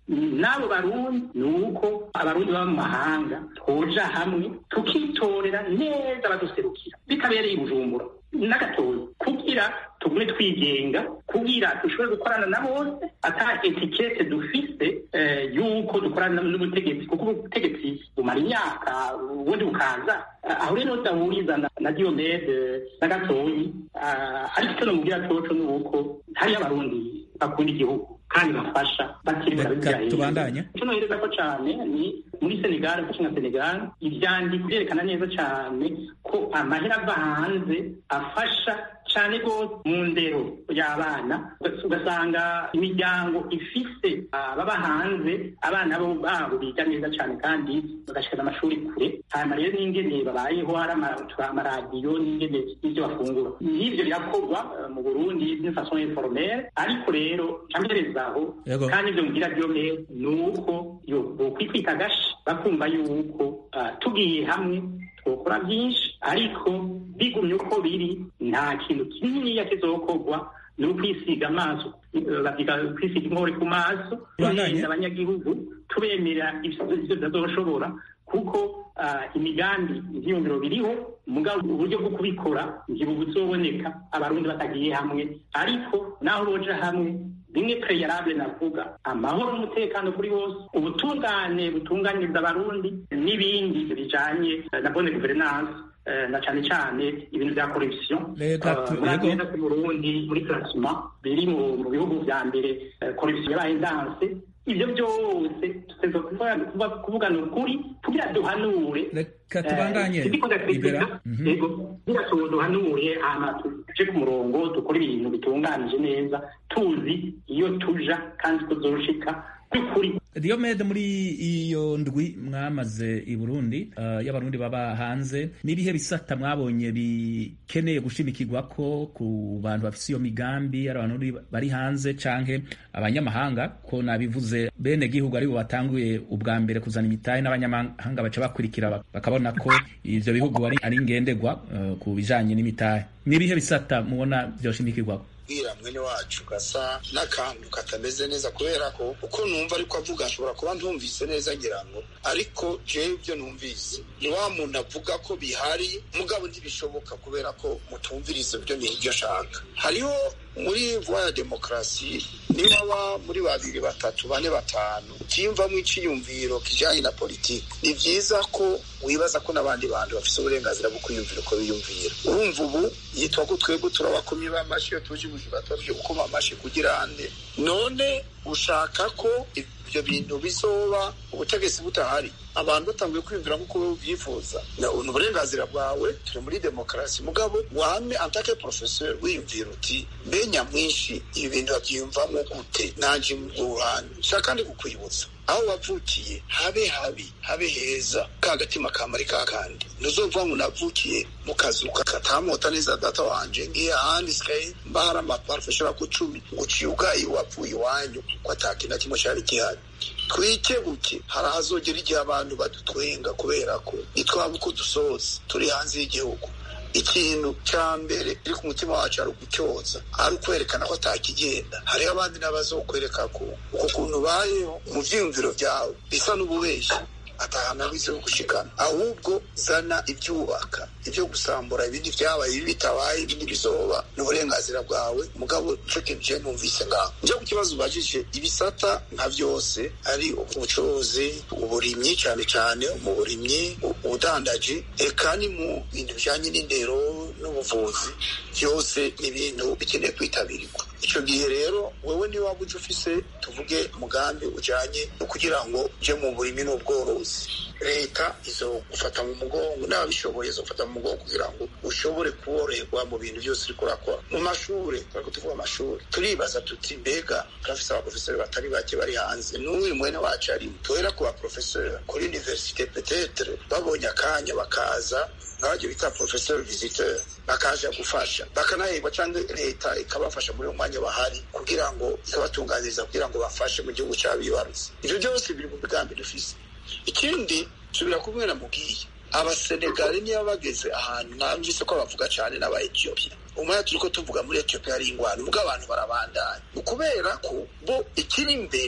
n'abo barundi ni uko abarundi baba mu mahanga twoja hamwe tukitorera neza abaduserukira bitabereye i Bujumbura n'agatoya kugira tugume twigenga kugira dushobore gukorana na bose ata etikete dufise eh, yuko dukorana n'ubutegetsi kuko ubutegetsi bumara imyaka ubundi bukaza aho rero dahuriza na, na Diomede na Gatoyi uh, ariko icyo nomubwira coco ni uko hariyo abarundi bakunda igihugu kandi bafasha bakiri tubandanye icyo nohereza ko cyane ni muri Senegal kuko na Senegal ivyandiko byerekana neza cyane ko amahera ava hanze afasha cyane rwose mu ndero y'abana ugasanga imiryango ifise baba hanze abana bo babo biga neza cyane kandi bagashikana amashuri kure hanyuma rero n'ingene babayeho hari amaradiyo n'ingene n'ibyo bafungura n'ibyo birakorwa mu Burundi d'une façon informelle ariko rero camberezaho kandi ibyo mugira byo ni uko yo bokwitwika gashi bakumva yuko tugiye hamwe twokora byinshi ariko bigumye uko biri nta kintu kininiya kizokorwa ni ukwisiga amaso bavuga kwisiga inkore ku maso turinda abanyagihugu tubemera ibyo bitazoshobora kuko imigambi ivyiyumviro biriho mugabo uburyo bwo kubikora ntibuzoboneka abarundi batagiye hamwe ariko naho boja hamwe bimwe preyarable navuga amahoro n'umutekano kuri bose ubutungane butunganiriza abarundi n'ibindi bijanye na bonne gouvernance na cyane cyane ibintu bya corruption muri ku Burundi muri classement biri mu bihugu vya mbere corruption yabaye ndanse ibyo byose tutezo kuvugana ukuri kugira duhanure reka tubandanye libera yego kugira duhanure hama tuje ku murongo dukora ibintu bitunganije neza tuzi iyo tuja kandi tuzoshika kuri Diomede muri iyo ndwi mwamaze i Burundi uh, y'abarundi baba hanze nibihe bisata mwabonye bikeneye gushimikirwa ko ku bantu bafise iyo migambi ari abantu bari hanze canke abanyamahanga ko nabivuze bene gihugu ari bo batanguye ubwa mbere kuzana imitahe n'abanyamahanga baca bakurikira bakabona ko ivyo bihugu ari ari ngendegwa uh, ku bijanye n'imitahe nibihe bisata mubona byoshimikirwa bwira mwene wacu gasa n'akantu katameze neza kubera ko uko numva ariko avuga ashobora kuba ntumvise neza ngira ngo ariko jewe ibyo numvise ni wa muntu avuga ko bihari mugabo ntibishoboka kubera ko mutumvirize ibyo nibyo ashaka hariho muri voie ya demokrasi niba ba muri babiri batatu bane batanu kimvamwe iciyumviro kijanye na politiki ni vyiza ko wibaza ko n'abandi bantu bafise uburenganzira bwo kwiyumvira uko biyumvira urumva ubu yitwa ko twebwe turabakomye b'amashi yo tuje bujiba tuje gukoma amashi kugira ande none ushaka ko ibyo bintu bizoba ubutegetsi butahari abantu batanguye kwiyumvira nk'uko bivyifuza na uburenganzira bwawe turi muri demokrasi mugabo wame antake professeur wiyumvira uti benya mwinshi ibi bintu bavyumvamo gute naje mu ruhande shaka ndi kukwibutsa aho wavukiye habe habi habe heza kagatima kamari kakandi nuzova ngo navukiye mu kazuka katamota neza data wanje ngiye ahandi sky mbara ma professeur ku cumi uciyuga iwavuye wanyu kwataki na kimwe cyari gihari twikebuke harahazogera igihe abantu badutwenga kubera ko itwabuko dusoza turi hanze y'igihugu ikintu cya mbere iri ku mutima wacu ari ugucyoza ari ukwerekana ko atakigenda hariho abandi n'abazokwereka ko uko kuntu bayeho mu vyiyumviro vyawe bisa n'ububeshi atahana bize gushikana ahubwo zana ibyubaka ibyo gusambura ibindi vyabaye ibi bitabaye ibindi bizoba n'uburenganzira bwawe mugabo ceke je numvise ngaho nje ku kibazo ubajije ibisata nka vyose ari ubucuruzi uburimyi cyane cyane mu burimyi ubudandaji eka ni mu bintu bijanye n'indero n'ubuvuzi byose ni ibintu bikeneye kwitabirwa ico gihe rero wewe ni waba uje ufise tuvuge mugambi ujanye kugira ngo je mu burimyi n'ubworozi leta izo gufata mu mugongo n'abishoboye zo gufata mu mugongo kugira ngo ushobore kuborerwa mu bintu byose uri kurakora mu mashure twari tuvuga amashuri turibaza tuti mbega turafise abaprofeseri batari bake bari hanze n'uyu mwene wacu ari tuhera ku baprofeseri kuri universite peut-être babonye akanya bakaza n'abajya bita professeur visiteur bakaja gufasha bakanahegwa cyangwa leta ikabafasha muri umwanya bahari kugira ngo ikabatunganiriza kugira ngo bafashe mu gihugu cy'abibarutse ivyo byose biri mu bigambi dufise ikindi tubira kumwe na mugiye abasenegali niyo bageze ahantu namvise ko bavuga cyane n'aba Ethiopia umaya turiko tuvuga muri Ethiopia ari ingwano muga abantu barabandanya ukubera ko bo ikiri imbere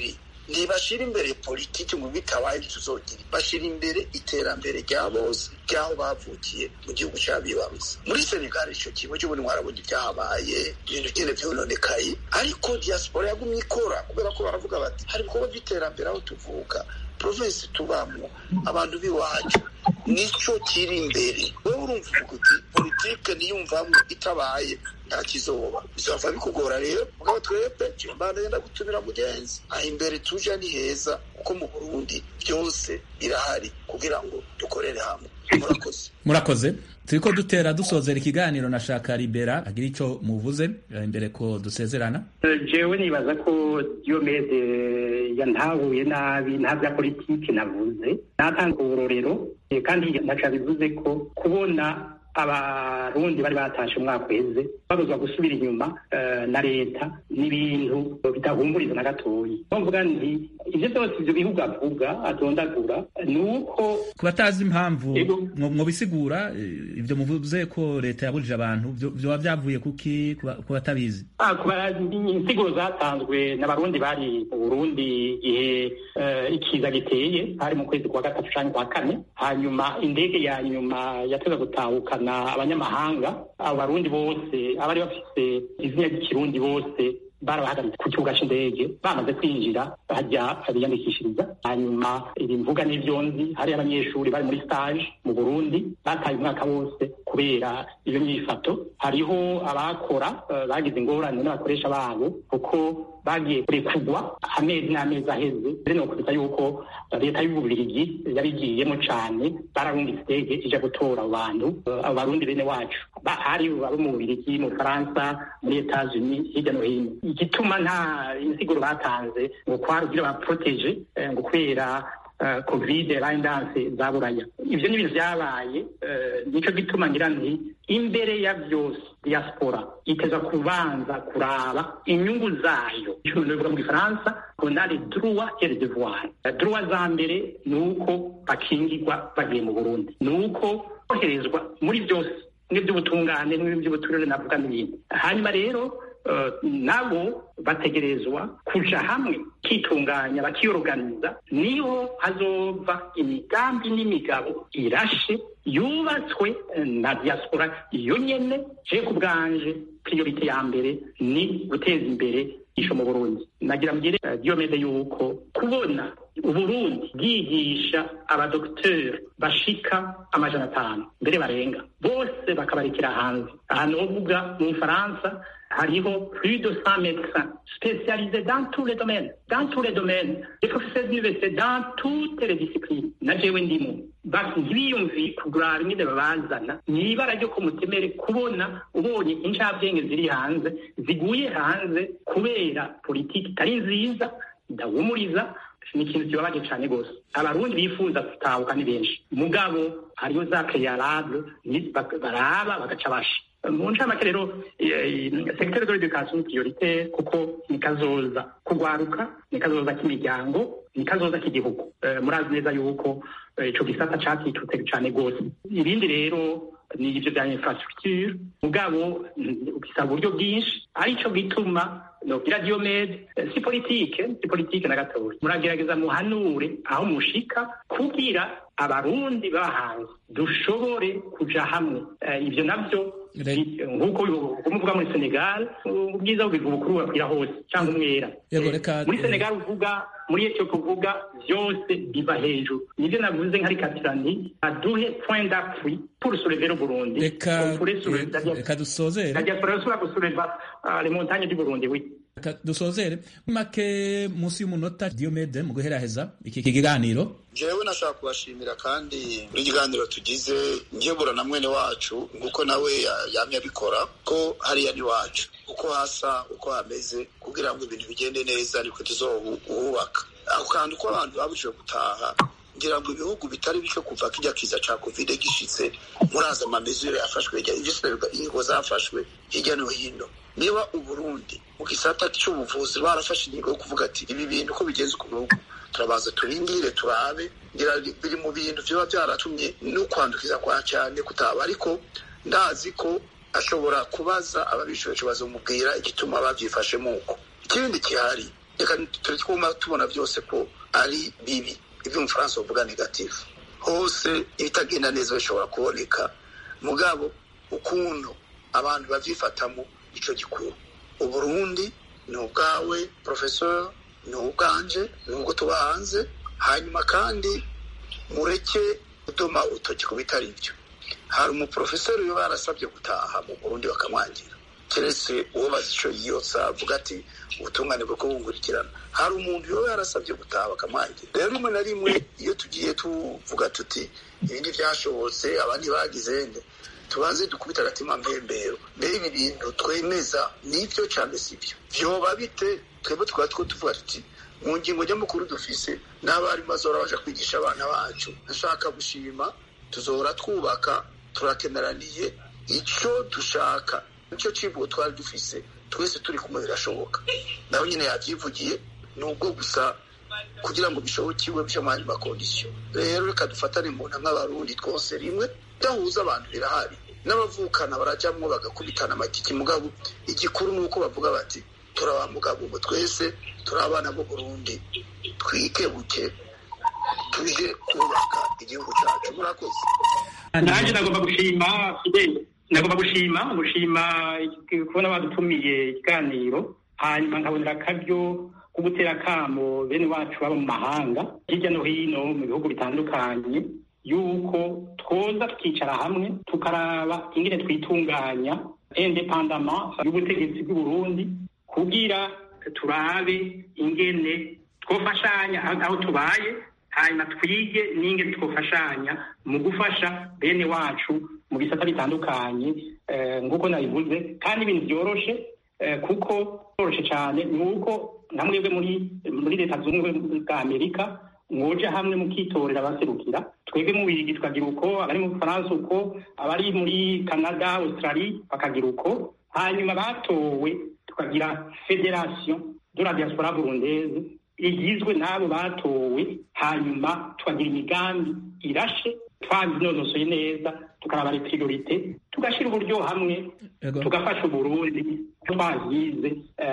ntibashira imbere politiki ngo bitabaye tuzogira, bashira imbere iterambere rya bose ryaho bavukiye mu gihugu cy'abibarutse. Muri Senegal ico kimwe cyo buri mwarabonye byahabaye, ibintu byene byononekaye, ariko diaspora yagumye ikora kubera ko baravuga bati hari ibikorwa by'iterambere aho tuvuka, province tubamo, abantu biwacu nico kiri imbere. Wowe urumva uti politike niyumvamo itabaye ntakizoba, bizava bikugora rero. Mugabo twebwe cimbana yenda gutumira mugenzi aho imbere tuja ni heza, kuko mu Burundi byose birahari kugira ngo dukorere hamwe. Murakoze. Murakoze. Turiko dutera dusozera ikiganiro, nashaka Libera agira ico muvuze imbere ko dusezerana. Jewe nibaza ko Diomede yantahuye nabi, nta bya politiki navuze, natanga uburorero kandi naca bivuze ko kubona abarundi bari batashe umwaka uheze babuzwa gusubira inyuma uh, na leta n'ibintu bitahumburiza na gatoyi. Mvuga nti ivyo byose ivyo bihugu avuga adondagura nuko kubatazi impamvu mwo bisigura ivyo muvuze ko leta yabujije abantu byo byavuye kuki kubatabizi. Ah, kuba insiguro zatanzwe n'abarundi bari mu Burundi igihe uh, ikiza giteye hari mu kwezi kwa gatatu canke kwa kane, hanyuma indege ya nyuma yateza gutahukana abanyamahanga, abarundi bose abari bafise izina ry'ikirundi bose barabahagaritse ku kibuga c'indege, bamaze kwinjira hajya abiyandikishiriza. Hanyuma iri mvuga n'ivyonzi hari abanyeshuri bari muri stage mu Burundi bataye umwaka wose kubera iyo myifato. Hariho abakora uh, bagize ingorane n'abakoresha babo kuko bagiye kurekugwa amezi n'amezi aheze. Rero nokubita yuko leta y'Ububiligi yabigiyemo cane, bararungitse indege ija gutora abantu abarundi bene wacu hari abo mu Bubiligi, mu Faransa, muri Etats-Unis, hirya no hino. Igituma nta insiguro batanze ngo kwarugira ba protege ngo kubera Uh, covid randanse zaburaya. Ivyo n'ibintu vyabaye, uh, nico gituma ngira nti imbere ya byose diaspora iteza kubanza kuraba inyungu zayo. Ico bivuga mu Gifaransa qu'on a les droits et les devoirs. Droits za mbere nuko bakingirwa bagiye mu Burundi, nuko koherezwa muri byose n'ivy'ubutungane n'ivy'ubuturere navuga n'ibindi. Hanyuma rero Uh, nabo bategerezwa kuja hamwe kitunganya bakiyoruganiza, niho hazova imigambi n'imigabo irashe yubatswe na diaspora iyo nyene. Je ku bwanje priorite ya mbere ni guteza imbere isho mu Burundi. Nagira mbire uh, Diomede yuko kubona Uburundi bwigisha abadokiteri bashika amajana atanu mbere barenga bose bakabarikira hanze. Ahantu uvuga mu Faransa hariho plus de cent médecins spécialisés dans tous les domaines, dans tous les domaines, des professeurs d'université dans toutes les disciplines. Na jewe ndimo basi ntibiyumvi kugura rimwe babazana nibara ryo ku mutemere kubona ubonye incabwenge ziri hanze ziguye hanze kubera politiki itari nziza ndahumuriza. Ni ikintu kibabaje cyane gose. Abarundi bifuza gutahuka ni benshi, mugabo hariyo za créable baraba bagaca bashi. Mu ncamake rero secteur de l'éducation prioritaire kuko nikazoza kugwaruka, nikazoza k'imiryango, nikazoza k'igihugu. Murazi neza yuko ico gisata cakitutse cyane gose. Ibindi rero ni ibyo bya infrastructure, mugabo bisaba uburyo bwinshi, arico gituma nogira Diomede si politike si politike na gatoya. Muragerageza muhanure aho mushika kugira abarundi bahanze dushobore kuja hamwe. Uh, ivyo navyo nguko umuvuga muri Senegal ubwiza ubivuga ukuru wabwira hose cyangwa umwera. Muri Senegal uvuga muri icyo kuvuga byose biva hejuru. Nibyo navuze nkari katirani aduhe point d'appui pour soulever le Burundi. Reka dusozere. La diaspora sura gusureva les montagnes du Burundi, oui. Dusozere make munsi y'umunota Diomede mu guheraheza iki kiganiro. Jewe nashaka kubashimira kandi muri kiganiro tugize njebura na mwene wacu nguko nawe yamye abikora ko hariya ni wacu uko hasa uko hameze kugira ngo ibintu bigende neza niko tuzohubaka. Ako kandi uko abantu babujije gutaha ngira ngo ibihugu bitari bike kuva kijya kiza ca covid gishitse muraza amamezure yafashwe ijya ivyo ingo zafashwe hirya no hino. Niba Uburundi mu gisata cy'ubuvuzi barafashe ingingo yo kuvuga ati ibi bintu ko bigenze ku bihugu turabaza turindire turabe, ngira biri mu bintu vyoba byaratumye no kwandukiza kwa cyane kutaba, ariko ndazi ko ashobora kubaza ababishoje bazomubwira igituma bavyifashemo uko. Ikindi kihari reka turi twuma tubona byose ko ari bibi, ibyo mu Faransa bavuga negative. Hose ibitagenda neza bishobora kuboneka, mugabo ukuntu abantu bavyifatamo ico gikuru. Uburundi ni ubwawe professeur, ni ubwanje, nubwo tuba hanze. Hanyuma kandi mureke utoma utoki ku bitari byo. Hari umuprofesori yo barasabye gutaha mu Burundi bakamwangira, keretse uwo bazico yiyotsa avuga ati ubutungane bwo kubungurikirana. Hari umuntu yo yarasabye gutaha bakamwangira. Rero rimwe na rimwe iyo tugiye tuvuga tuti ibindi byashobotse abandi bagize nde, tubanze dukubita agatima mbembero, mbere ibi bintu twemeza nibyo cyane sibyo, vyoba bite? Twebwe twaba two tuvuga tuti mu ngingo nyamukuru dufise n'abari mazora baje kwigisha abana bacu, nashaka gushima tuzora twubaka, turakeneraniye ico dushaka, nicyo civugo twari dufise twese turi kumwe birashoboka. Naho nyine yavyivugiye nubwo gusa kugira ngo bishobokiwe byo mu makondisiyo. Rero reka dufatane mu nta nk'abarundi twose rimwe, dahuza abantu birahari, n'abavukana barajamwo bagakubitana amatiki, mugabo igikuru nuko bavuga bati turaba mugabo ngo twese turabana bo Burundi, twikebuke tuje kubaka igihugu cyacu. Murakoze. Nanjye nagomba gushima Fidel, nagomba gushima gushima kubona badutumiye ikiganiro, hanyuma nkabonera akaryo ko gutera kamo bene wacu baba mu mahanga hirya no hino mu bihugu bitandukanye, yuko twoza tukicara hamwe tukaraba ingene twitunganya independamment y'ubutegetsi bw'u Burundi, kugira turabe ingene twofashanya aho tubaye, hanyuma twige n'ingene twofashanya mu gufasha bene wacu mu bisata bitandukanye nguko nabivuze. Kandi ibintu byoroshe kuko byoroshe cyane ni uko namwebwe muri muri leta zunze ubumwe bwa Amerika mwoja hamwe mukitorera abaserukira, twebwe mu Bigi tukagira uko, abari mu Faransa uko, abari muri Canada, Australie bakagira uko, hanyuma batowe tukagira Federation de la Diaspora Burundaise igizwe n'abo batowe, hanyuma tukagira imigambi irashe twabinonosoye neza, tukaraba les priorités, tugashira uburyo hamwe, tugafasha Uburundi twagize,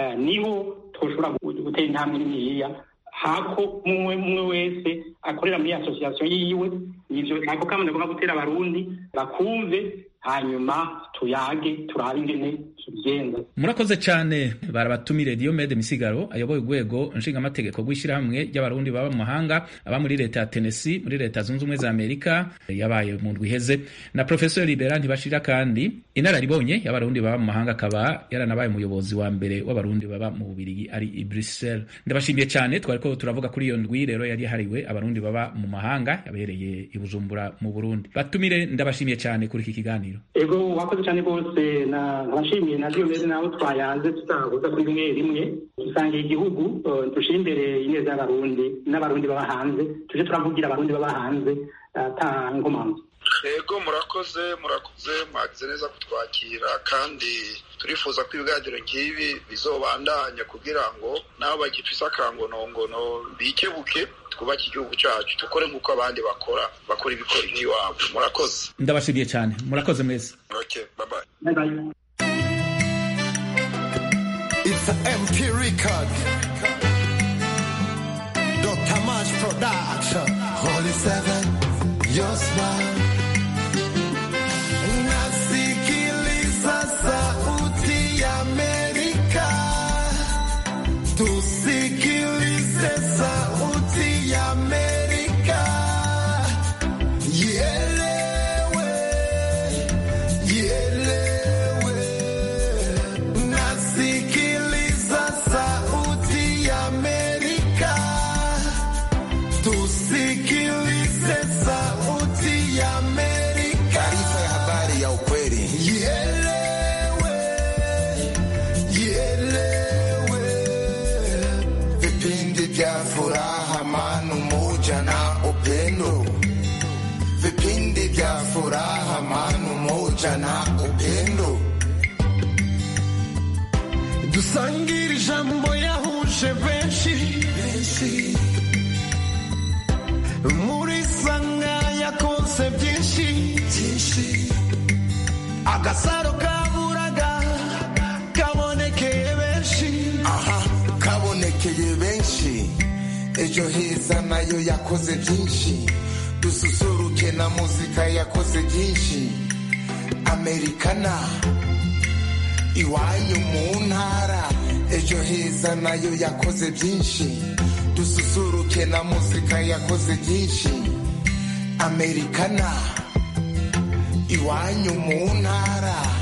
niho twoshobora gutera intambwe niniya, hako mumwe mumwe wese akorera muri association yiwe. Ivyo nako kamwe nagomba gutera abarundi bakumve, hanyuma tuyage turabe ingene kigenda. Murakoze cyane. Barabatumire Diomede Misigaro ayoboye urwego nshingaamategeko rw'ishyirahamwe ry'abarundi baba mu mahanga, aba muri leta ya Tennessee muri leta zunze ubumwe za Amerika, yabaye mu ndwi iheze, na Professeur Libera Ntibashira kandi inararibonye y'abarundi baba mu mahanga, akaba yaranabaye umuyobozi wa mbere w'abarundi baba mu Bubiligi ari i Bruxelles. Ndabashimiye cyane. Twariko turavuga kuri iyo ndwi rero yari hariwe abarundi baba mu mahanga yabereye i Bujumbura mu Burundi. Batumire, ndabashimiye cyane kuri iki kiganiro. Ego wakoze cyane rwose, na nashimiye na Diomede naho twayanze tutahuza kuri bimwe rimwe, dusangiye igihugu, dushira imbere ineza y'abarundi n'abarundi baba hanze, tuje turavugira abarundi baba hanze ata ngomanzi. Ego murakoze murakoze mwagize neza kutwakira, kandi turifuza ko ibiganiro nk'ibi bizobandanya kugira ngo nabo bagifise akangonongono bikebuke, twubake igihugu cyacu, dukore nk'uko abandi bakora bakora ibikora nk'iwabo. Murakoze. Ndabashimiye cyane. Murakoze mwese. Okay, bye bye. Bye bye. It's an M P record. Doctor March Production. Holy Seven, your smile. Nasikiliza sauti ya Amerika. Tusikilize sauti ya Amerika. Ielewe, ielewe. Nasikiliza sauti ya Amerika. Tusikilize sauti ya Amerika. Taarifa ya habari ya ukweli. Ielewe, ielewe. Vipindi vya furaha, amani, umoja na upendo. Vipindi vya furaha, amani, umoja na upendo. Dusangire ijambo yahuje benshi, benshi. Muri sanga yakonse byinshi, byinshi. Agasaro kaburaga kabonekeye benshi, aha kabonekeye benshi. ejo heza nayo yakoze byinshi dususuruke na muzika yakoze byinshi amerikana iwanyu mu ntara ejo heza nayo yakoze byinshi dususuruke na muzika yakoze byinshi amerikana iwanyu mu ntara